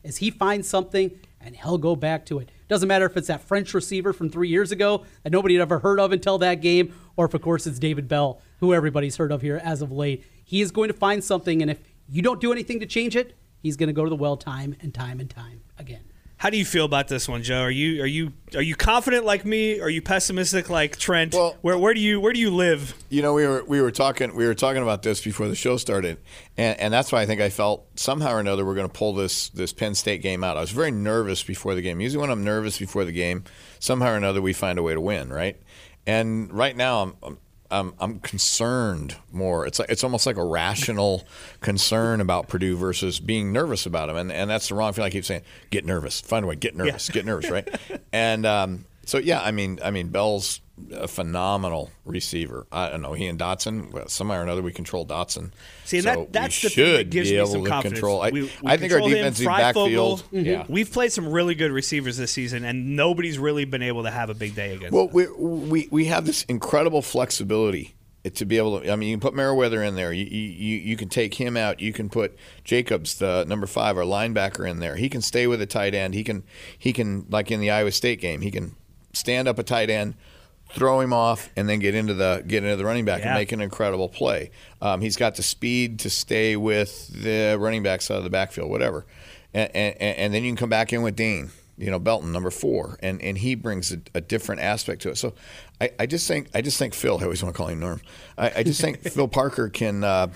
[SPEAKER 2] is he finds something and he'll go back to it. Doesn't matter if it's that French receiver from 3 years ago that nobody had ever heard of until that game, or if, of course, it's David Bell, who everybody's heard of here as of late. He is going to find something, and if you don't do anything to change it, he's going to go to the well time and time and time again.
[SPEAKER 1] How do you feel about this one, Joe? Are you confident like me? Are you pessimistic like Trent?
[SPEAKER 3] Well,
[SPEAKER 1] where do you live?
[SPEAKER 3] You know, we were talking about this before the show started, and that's why I think I felt somehow or another we're going to pull this Penn State game out. I was very nervous before the game. Usually when I'm nervous before the game, somehow or another we find a way to win, right? And right now I'm concerned more. It's almost like a rational concern about Purdue versus being nervous about them, and that's the wrong feeling. I keep saying, get nervous, find a way, get nervous, get nervous, right? And so yeah, I mean, Bell's a phenomenal receiver. I don't know, he and Dotson, well, somehow or another we control Dotson.
[SPEAKER 1] See,
[SPEAKER 3] so
[SPEAKER 1] that's
[SPEAKER 3] we
[SPEAKER 1] the thing that
[SPEAKER 3] should
[SPEAKER 1] gives
[SPEAKER 3] be
[SPEAKER 1] me
[SPEAKER 3] able
[SPEAKER 1] some
[SPEAKER 3] to
[SPEAKER 1] confidence.
[SPEAKER 3] control. I think
[SPEAKER 1] control
[SPEAKER 3] our defensive backfield. Yeah,
[SPEAKER 1] we've played some really good receivers this season, and nobody's really been able to have a big day against.
[SPEAKER 3] Well,
[SPEAKER 1] them.
[SPEAKER 3] we have this incredible flexibility to be able to. I mean, you can put Meriwether in there. You can take him out. You can put Jacobs, the number 5, our linebacker, in there. He can stay with a tight end. He can like in the Iowa State game. He can stand up a tight end, throw him off, and then get into the running back and make an incredible play. He's got the speed to stay with the running back side of the backfield, whatever. And then you can come back in with Dane, Belton, number 4, and he brings a different aspect to it. So I just think Phil. I always want to call him Norm. I just think Phil Parker can.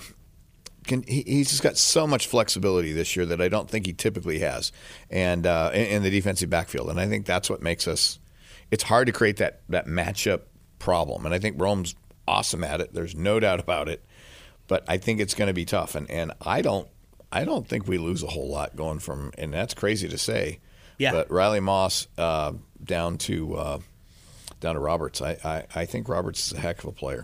[SPEAKER 3] He's just got so much flexibility this year that I don't think he typically has, and in the defensive backfield. And I think that's what makes us. It's hard to create that matchup problem, and I think Rome's awesome at it. There's no doubt about it, but I think it's going to be tough, and I don't think we lose a whole lot going from, and that's crazy to say, but Riley Moss down to Roberts. I think Roberts is a heck of a player.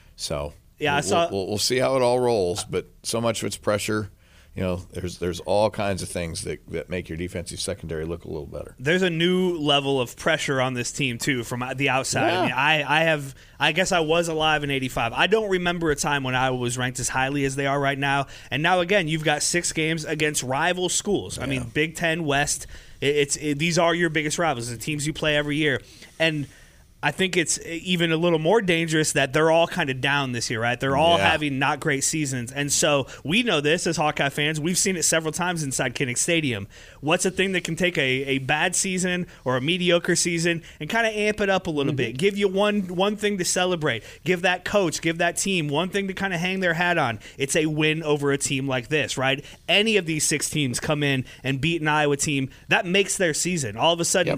[SPEAKER 3] So
[SPEAKER 1] yeah,
[SPEAKER 3] we'll see how it all rolls, but so much of it's pressure. There's all kinds of things that make your defensive secondary look a little better.
[SPEAKER 1] There's a new level of pressure on this team too from the outside.
[SPEAKER 3] Yeah.
[SPEAKER 1] I mean, I guess I was alive in '85. I don't remember a time when Iowa was ranked as highly as they are right now. And now again, you've got 6 games against rival schools. I mean, Big Ten West. These are your biggest rivals, the teams you play every year, and I think it's even a little more dangerous that they're all kind of down this year, right? They're all having not great seasons. And so we know this as Hawkeye fans. We've seen it several times inside Kinnick Stadium. What's a thing that can take a bad season or a mediocre season and kind of amp it up a little bit? Give you one thing to celebrate. Give that coach, give that team one thing to kind of hang their hat on. It's a win over a team like this, right? Any of these 6 teams come in and beat an Iowa team, that makes their season. All of a sudden,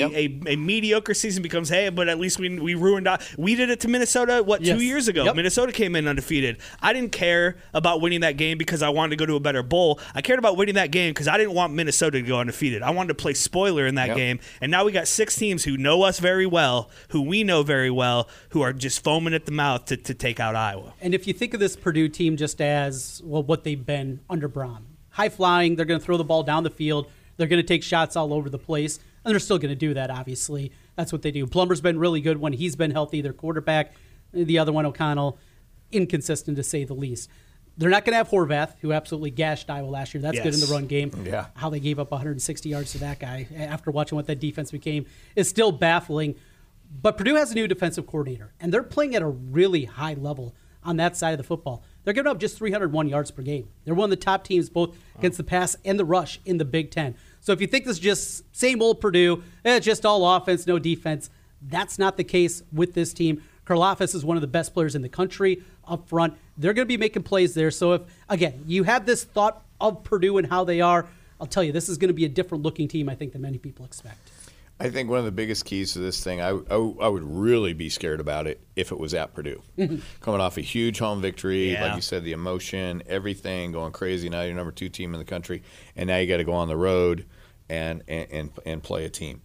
[SPEAKER 1] a mediocre season becomes, hey, but at least we ruined. We did it to Minnesota, 2 years ago? Minnesota came in undefeated. I didn't care about winning that game because I wanted to go to a better bowl. I cared about winning that game because I didn't want Minnesota to go undefeated. I wanted to play spoiler in that game. And now we got 6 teams who know us very well, who we know very well, who are just foaming at the mouth to take out Iowa.
[SPEAKER 2] And if you think of this Purdue team just as, what they've been under Braun. High flying, they're going to throw the ball down the field. They're going to take shots all over the place. And they're still going to do that, obviously. That's what they do. Plummer's been really good when he's been healthy, their quarterback. The other one, O'Connell, inconsistent to say the least. They're not going to have Horvath, who absolutely gashed Iowa last year. That's good in the run game.
[SPEAKER 3] Yeah.
[SPEAKER 2] How they gave up 160 yards to that guy after watching what that defense became is still baffling. But Purdue has a new defensive coordinator, and they're playing at a really high level on that side of the football. They're giving up just 301 yards per game. They're one of the top teams both against the pass and the rush in the Big Ten. So if you think this is just same old Purdue, just all offense, no defense, that's not the case with this team. Karlaftis is one of the best players in the country up front. They're going to be making plays there. So if, again, you have this thought of Purdue and how they are, I'll tell you, this is going to be a different looking team, I think, than many people expect.
[SPEAKER 3] I think one of the biggest keys to this thing, I would really be scared about it if it was at Purdue. Coming off a huge home victory, like you said, the emotion, everything going crazy. Now you're number 2 team in the country, and now you got to go on the road and play a team.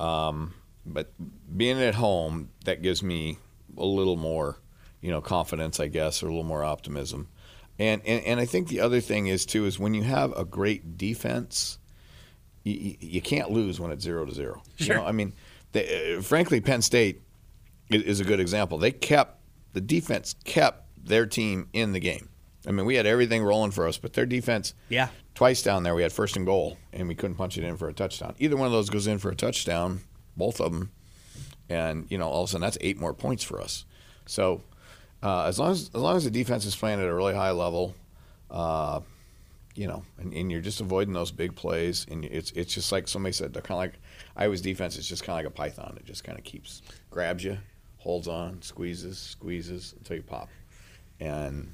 [SPEAKER 3] But being at home, that gives me a little more, confidence, I guess, or a little more optimism. And I think the other thing is too is when you have a great defense, you can't lose when it's 0-0.
[SPEAKER 2] Sure.
[SPEAKER 3] I mean, frankly, Penn State is a good example. The defense kept their team in the game. I mean, we had everything rolling for us, but their defense, twice down there, we had 1st and goal, and we couldn't punch it in for a touchdown. Either one of those goes in for a touchdown, both of them, and all of a sudden that's 8 more points for us. So as long as the defense is playing at a really high level, and you're just avoiding those big plays, and it's just like somebody said, they're kind of like Iowa's defense is just kind of like a python. It just kind of grabs you, holds on, squeezes until you pop, and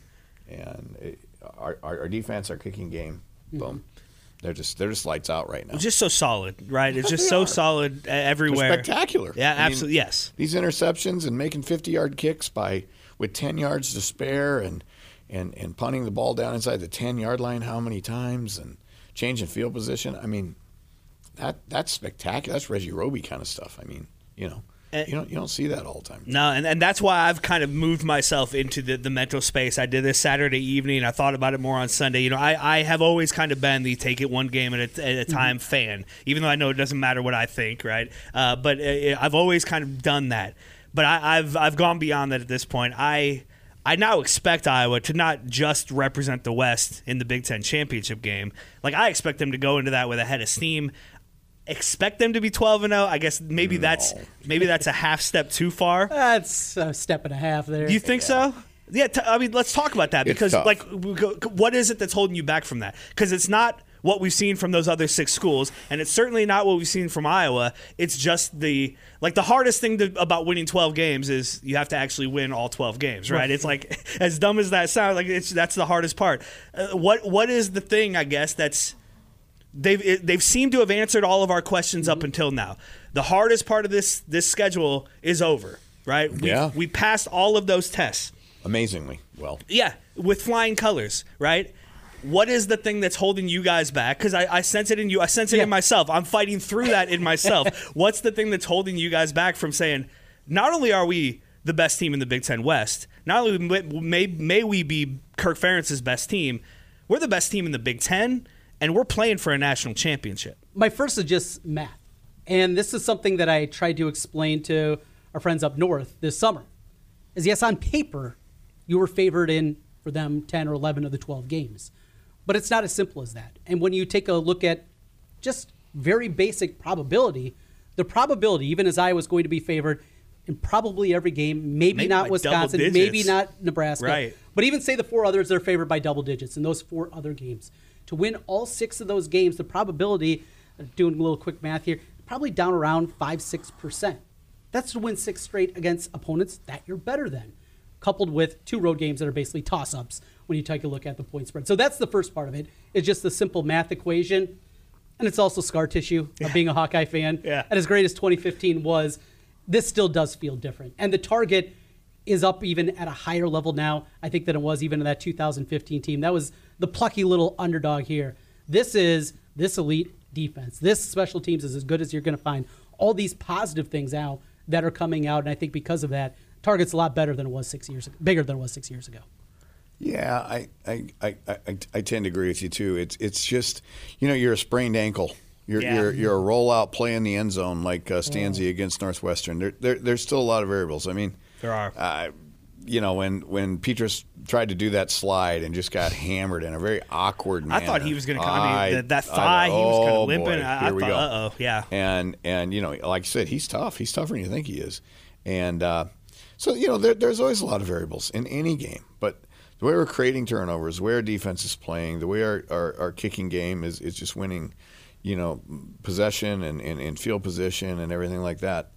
[SPEAKER 3] our defense, our kicking game, boom. They're just lights out right now.
[SPEAKER 1] It's just so solid, right? It's just so solid everywhere.
[SPEAKER 3] They're spectacular.
[SPEAKER 1] Yeah, absolutely. Yes.
[SPEAKER 3] These interceptions and making 50-yard kicks with 10 yards to spare and punting the ball down inside the 10-yard line how many times and changing field position. I mean, that's spectacular. That's Reggie Roby kind of stuff. I mean, you don't see that all the time.
[SPEAKER 1] No, and that's why I've kind of moved myself into the mental space. I did this Saturday evening. I thought about it more on Sunday. I have always kind of been the take it one game at a time fan, even though I know it doesn't matter what I think, right? But I've always kind of done that. But I've gone beyond that at this point. I now expect Iowa to not just represent the West in the Big Ten championship game. Like, I expect them to go into that with a head of steam. Expect them to be 12-0. I guess maybe that's a half step too far.
[SPEAKER 2] That's a step and a half there.
[SPEAKER 1] Do you think so? Yeah. I mean, let's talk about that because, what is it that's holding you back from that? Because it's not what we've seen from those other 6 schools, and it's certainly not what we've seen from Iowa. It's just the hardest thing about winning 12 games is you have to actually win all 12 games, right? It's like, as dumb as that sounds, like that's the hardest part. What is the thing, I guess, that's they've seemed to have answered all of our questions up until now. The hardest part of this schedule is over, right? We passed all of those tests.
[SPEAKER 3] Amazingly well.
[SPEAKER 1] Yeah, with flying colors, right? What is the thing that's holding you guys back? Because I sense it in you. I sense it in myself. I'm fighting through that in myself. What's the thing that's holding you guys back from saying, not only are we the best team in the Big Ten West, not only may we be Kirk Ferentz's best team, we're the best team in the Big Ten, and we're playing for a national championship.
[SPEAKER 2] My first is just math. And this is something that I tried to explain to our friends up north this summer. Is yes, on paper, you were favored in, for them, 10 or 11 of the 12 games. But it's not as simple as that. And when you take a look at just very basic probability, the probability, even as Iowa's going to be favored in probably every game, maybe not Wisconsin, maybe not Nebraska,
[SPEAKER 1] right.
[SPEAKER 2] But even say the 4 others, they're favored by double digits in those 4 other games. To win all 6 of those games, the probability, doing a little quick math here, probably down around 5-6%. That's to win 6 straight against opponents that you're better than, coupled with 2 road games that are basically toss-ups when you take a look at the point spread. So that's the first part of it. It's just the simple math equation, and it's also scar tissue of being a Hawkeye fan.
[SPEAKER 1] Yeah.
[SPEAKER 2] And as great as 2015 was, this still does feel different. And the target is up even at a higher level now, I think, than it was even in that 2015 team. That was the plucky little underdog here. This is this elite defense. This special teams is as good as you're going to find. All these positive things now that are coming out, and I think because of that, target's a lot better than it was 6 years ago, bigger than it was 6 years ago.
[SPEAKER 3] Yeah, I tend to agree with you too. It's just, you're a sprained ankle. You're a rollout play in the end zone like Stanzi against Northwestern. There's still a lot of variables. I mean,
[SPEAKER 1] there are.
[SPEAKER 3] When Petrus tried to do that slide and just got hammered in a very awkward manner.
[SPEAKER 1] I thought he was going to come. That thigh, he was kind of limping.
[SPEAKER 3] Here we go.
[SPEAKER 1] Uh-oh, yeah.
[SPEAKER 3] And like I said, he's tough. He's tougher than you think he is. And so there's always a lot of variables in any game, but the way we're creating turnovers, the way our defense is playing, the way our kicking game is just winning, possession and field position and everything like that.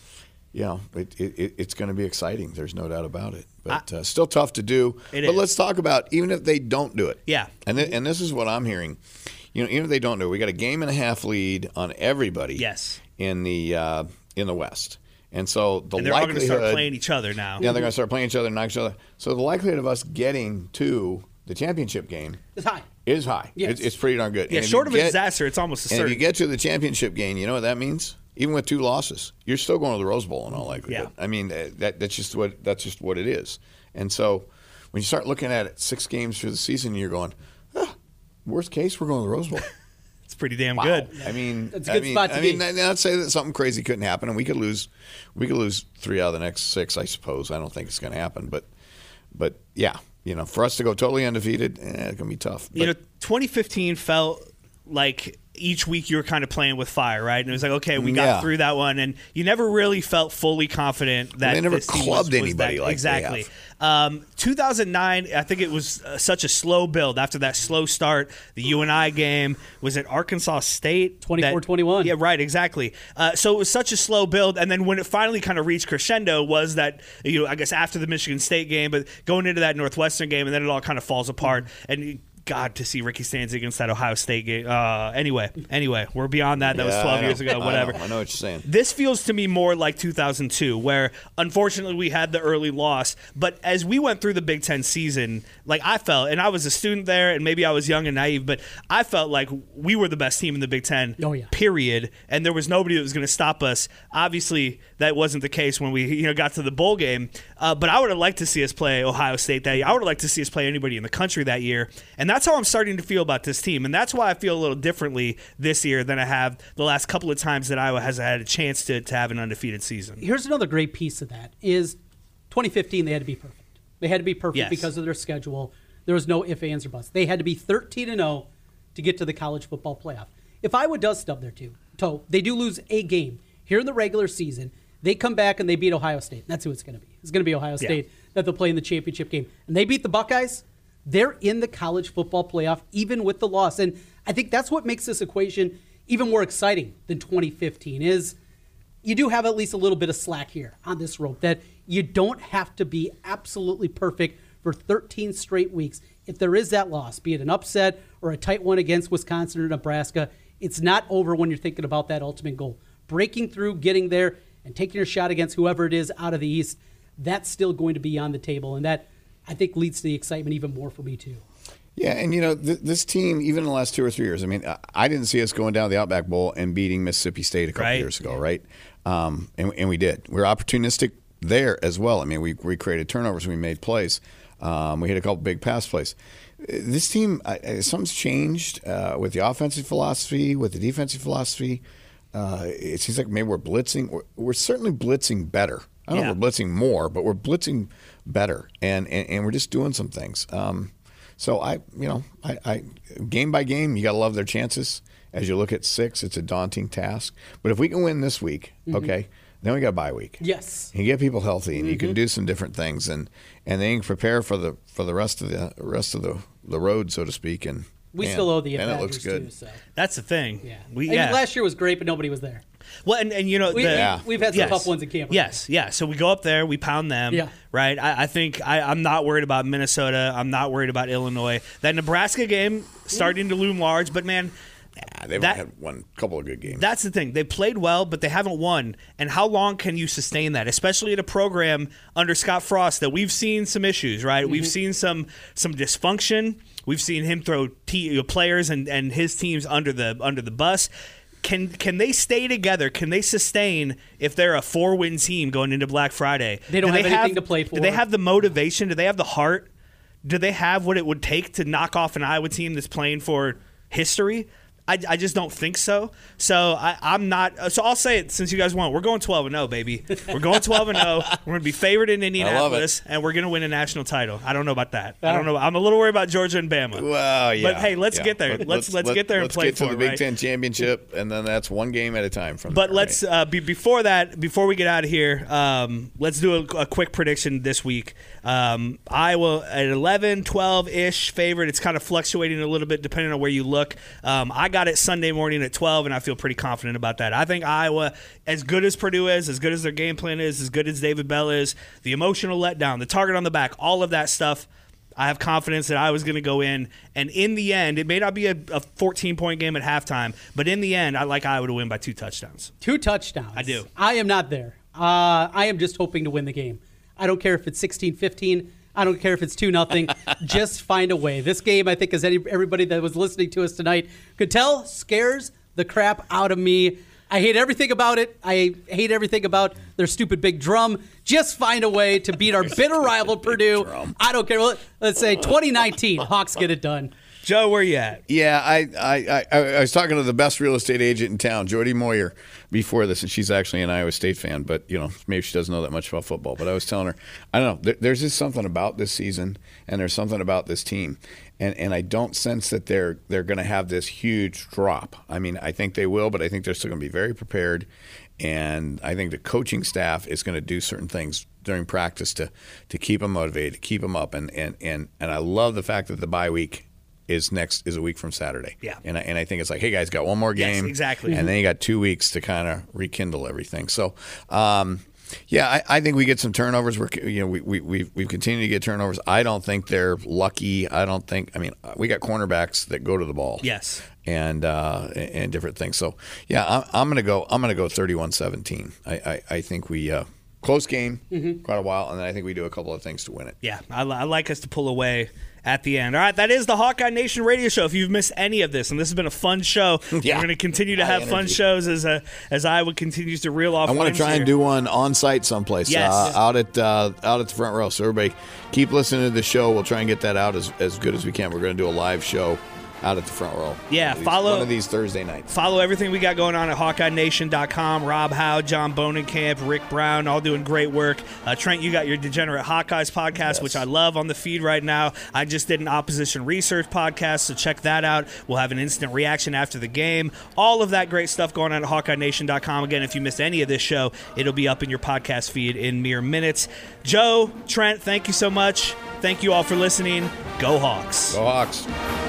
[SPEAKER 3] It's going to be exciting. There's no doubt about it. But still tough to do. But let's talk about even if they don't do it.
[SPEAKER 1] Yeah.
[SPEAKER 3] And this is what I'm hearing. Even if they don't do it, we got a game and a half lead on everybody.
[SPEAKER 1] Yes.
[SPEAKER 3] In the West. And so
[SPEAKER 1] they're all going to start playing each other now.
[SPEAKER 3] Yeah, they're going to start playing each other and knock each other. So the likelihood of us getting to the championship game
[SPEAKER 2] is high.
[SPEAKER 3] Yes. It's pretty darn good.
[SPEAKER 1] Yeah, short of a disaster, it's almost a certain.
[SPEAKER 3] And if you get to the championship game, you know what that means? Even with 2 losses, you're still going to the Rose Bowl in all likelihood.
[SPEAKER 1] Yeah.
[SPEAKER 3] I mean, that's just what it is. And so when you start looking at it 6 games through the season, you're going, worst case, we're going to the Rose Bowl.
[SPEAKER 1] It's pretty damn good.
[SPEAKER 3] I mean,
[SPEAKER 2] it's a good spot to be.
[SPEAKER 3] Not say that something crazy couldn't happen, and we could lose 3 out of the next 6. I suppose. I don't think it's going to happen, but yeah, for us to go totally undefeated, it's going to be tough. But
[SPEAKER 1] 2015 felt like each week you were kind of playing with fire, right? And it was like, okay, we got through that one, and you never really felt fully confident that
[SPEAKER 3] they never
[SPEAKER 1] this team
[SPEAKER 3] clubbed
[SPEAKER 1] was
[SPEAKER 3] anybody
[SPEAKER 1] that,
[SPEAKER 3] like
[SPEAKER 1] exactly.
[SPEAKER 3] they have.
[SPEAKER 1] 2009, I think it was such a slow build after that slow start. The UNI game was at Arkansas State,
[SPEAKER 2] 24-21.
[SPEAKER 1] Yeah, right, exactly. So it was such a slow build, and then when it finally kind of reached crescendo was that I guess after the Michigan State game, but going into that Northwestern game, and then it all kind of falls apart. And God, to see Ricky Stanzi against that Ohio State game. Anyway, we're beyond that. That was 12 years ago, whatever.
[SPEAKER 3] I know what you're saying.
[SPEAKER 1] This feels to me more like 2002, where unfortunately we had the early loss. But as we went through the Big Ten season, like I felt, and I was a student there, and maybe I was young and naive, but I felt like we were the best team in the Big Ten, period. And there was nobody that was going to stop us. Obviously, that wasn't the case when we got to the bowl game. But I would have liked to see us play Ohio State that year. I would have liked to see us play anybody in the country that year. And that's how I'm starting to feel about this team. And that's why I feel a little differently this year than I have the last couple of times that Iowa has had a chance to have an undefeated season.
[SPEAKER 2] Here's another great piece of that is 2015, they had to be perfect. They had to be perfect because of their schedule. There was no ifs, ands, or buts. They had to be 13-0 to get to the college football playoff. If Iowa does stub their toe, they do lose a game here in the regular season. They come back and they beat Ohio State. That's who it's going to be. It's going to be Ohio State that they'll play in the championship game. And they beat the Buckeyes. They're in the college football playoff, even with the loss. And I think that's what makes this equation even more exciting than 2015 is you do have at least a little bit of slack here on this rope, that you don't have to be absolutely perfect for 13 straight weeks. If there is that loss, be it an upset or a tight one against Wisconsin or Nebraska, it's not over when you're thinking about that ultimate goal. Breaking through, getting there, and taking your shot against whoever it is out of the East, that's still going to be on the table. And that, I think, leads to the excitement even more for me, too.
[SPEAKER 3] Yeah, and this team, even in the last 2 or 3 years, I mean, I didn't see us going down to the Outback Bowl and beating Mississippi State a couple years ago, right? And we did. We were opportunistic there as well. I mean, we created turnovers, we made plays. We hit a couple big pass plays. This team, something's changed with the offensive philosophy, with the defensive philosophy. It seems like maybe we're blitzing. We're certainly blitzing better. I don't know if we're blitzing more, but we're blitzing better, and we're just doing some things. So I game by game, you got to love their chances. As you look at 6, it's a daunting task. But if we can win this week, okay, then we got a bye week.
[SPEAKER 2] Yes,
[SPEAKER 3] you get people healthy, and you can do some different things, and then you can prepare for the rest of the road, so to speak. And
[SPEAKER 2] we still owe the
[SPEAKER 3] Badgers, and it looks good.
[SPEAKER 2] Too, so.
[SPEAKER 1] That's the thing.
[SPEAKER 2] Yeah, last year was great, but nobody was there.
[SPEAKER 1] Well, and
[SPEAKER 2] we've had some tough ones in camp.
[SPEAKER 1] Yes, yeah. So we go up there, we pound them. Yeah. Right. I think I'm not worried about Minnesota. I'm not worried about Illinois. That Nebraska game starting to loom large, but man.
[SPEAKER 3] They've had one couple of good games.
[SPEAKER 1] That's the thing. They played well, but they haven't won. And how long can you sustain that? Especially at a program under Scott Frost that we've seen some issues, right? We've seen some dysfunction. We've seen him throw players and his teams under the bus. Can they stay together? Can they sustain if they're a 4-win team going into Black Friday?
[SPEAKER 2] They don't have anything to play for.
[SPEAKER 1] Do they have the motivation? Do they have the heart? Do they have what it would take to knock off an Iowa team that's playing for history? I just don't think so. So I'm not. So I'll say it since you guys want. We're going 12-0, baby. We're going 12-0. We're going to be favored in Indianapolis, and we're going to win a national title. I don't know about that. I don't know. I'm a little worried about Georgia and Bama.
[SPEAKER 3] Well, yeah.
[SPEAKER 1] But hey, let's get there. Let's get there and play
[SPEAKER 3] for it. Let's get to the Big Ten championship, and then that's one game at a time from there.
[SPEAKER 1] But let's before we get out of here, let's do a quick prediction this week. Iowa at 11, 12-ish favorite. It's kind of fluctuating a little bit depending on where you look. I got it Sunday morning at 12, and I feel pretty confident about that. I think Iowa, as good as Purdue is, as good as their game plan is, as good as David Bell is, the emotional letdown, the target on the back, all of that stuff, I have confidence that Iowa's going to go in. And in the end, it may not be a 14-point game at halftime, but in the end, I like Iowa to win by 2 touchdowns.
[SPEAKER 2] 2 touchdowns.
[SPEAKER 1] I do.
[SPEAKER 2] I am not there. I am just hoping to win the game. I don't care if it's 16-15. I don't care if it's 2-0. Just find a way. This game, I think, as everybody that was listening to us tonight could tell, scares the crap out of me. I hate everything about it. I hate everything about their stupid big drum. just find a way to beat our bitter rival Purdue. I don't care. Let's say 2019, Hawks get it done.
[SPEAKER 1] Joe, where you at?
[SPEAKER 3] Yeah, I was talking to the best real estate agent in town, Jody Moyer, before this, and she's actually an Iowa State fan, but maybe she doesn't know that much about football. But I was telling her, I don't know, there's just something about this season, and there's something about this team, and I don't sense that they're going to have this huge drop. I mean, I think they will, but I think they're still going to be very prepared, and I think the coaching staff is going to do certain things during practice to keep them motivated, to keep them up, and I love the fact that the bye week is a week from Saturday.
[SPEAKER 1] Yeah.
[SPEAKER 3] And I think it's like, hey guys, got one more game.
[SPEAKER 1] Yes, exactly.
[SPEAKER 3] And then you got 2 weeks to kind of rekindle everything. So, I think we get some turnovers. We've continued to get turnovers. I don't think they're lucky. We got cornerbacks that go to the ball.
[SPEAKER 1] Yes.
[SPEAKER 3] And different things. So yeah, I'm gonna go 31-17. I think we close game, quite a while, and then I think we do a couple of things to win it.
[SPEAKER 1] Yeah, I like us to pull away at the end. All right, that is the Hawkeye Nation radio show. If you've missed any of this, and this has been a fun show, we're going to continue to have fun shows as Iowa continues to reel off.
[SPEAKER 3] I want to try and do one on site someplace.
[SPEAKER 1] Yes.
[SPEAKER 3] Out at the front row. So everybody, keep listening to the show. We'll try and get that out as good as we can. We're going to do a live show out at the front row.
[SPEAKER 1] Yeah,
[SPEAKER 3] one of these Thursday nights.
[SPEAKER 1] Follow everything we got going on at HawkeyeNation.com. Rob Howe, John Bonenkamp, Rick Brown, all doing great work. Trent, you got your Degenerate Hawkeyes podcast, which I love, on the feed right now. I just did an opposition research podcast, so check that out. We'll have an instant reaction after the game. All of that great stuff going on at HawkeyeNation.com. Again, if you missed any of this show, it'll be up in your podcast feed in mere minutes. Joe, Trent, thank you so much. Thank you all for listening. Go Hawks.
[SPEAKER 3] Go Hawks.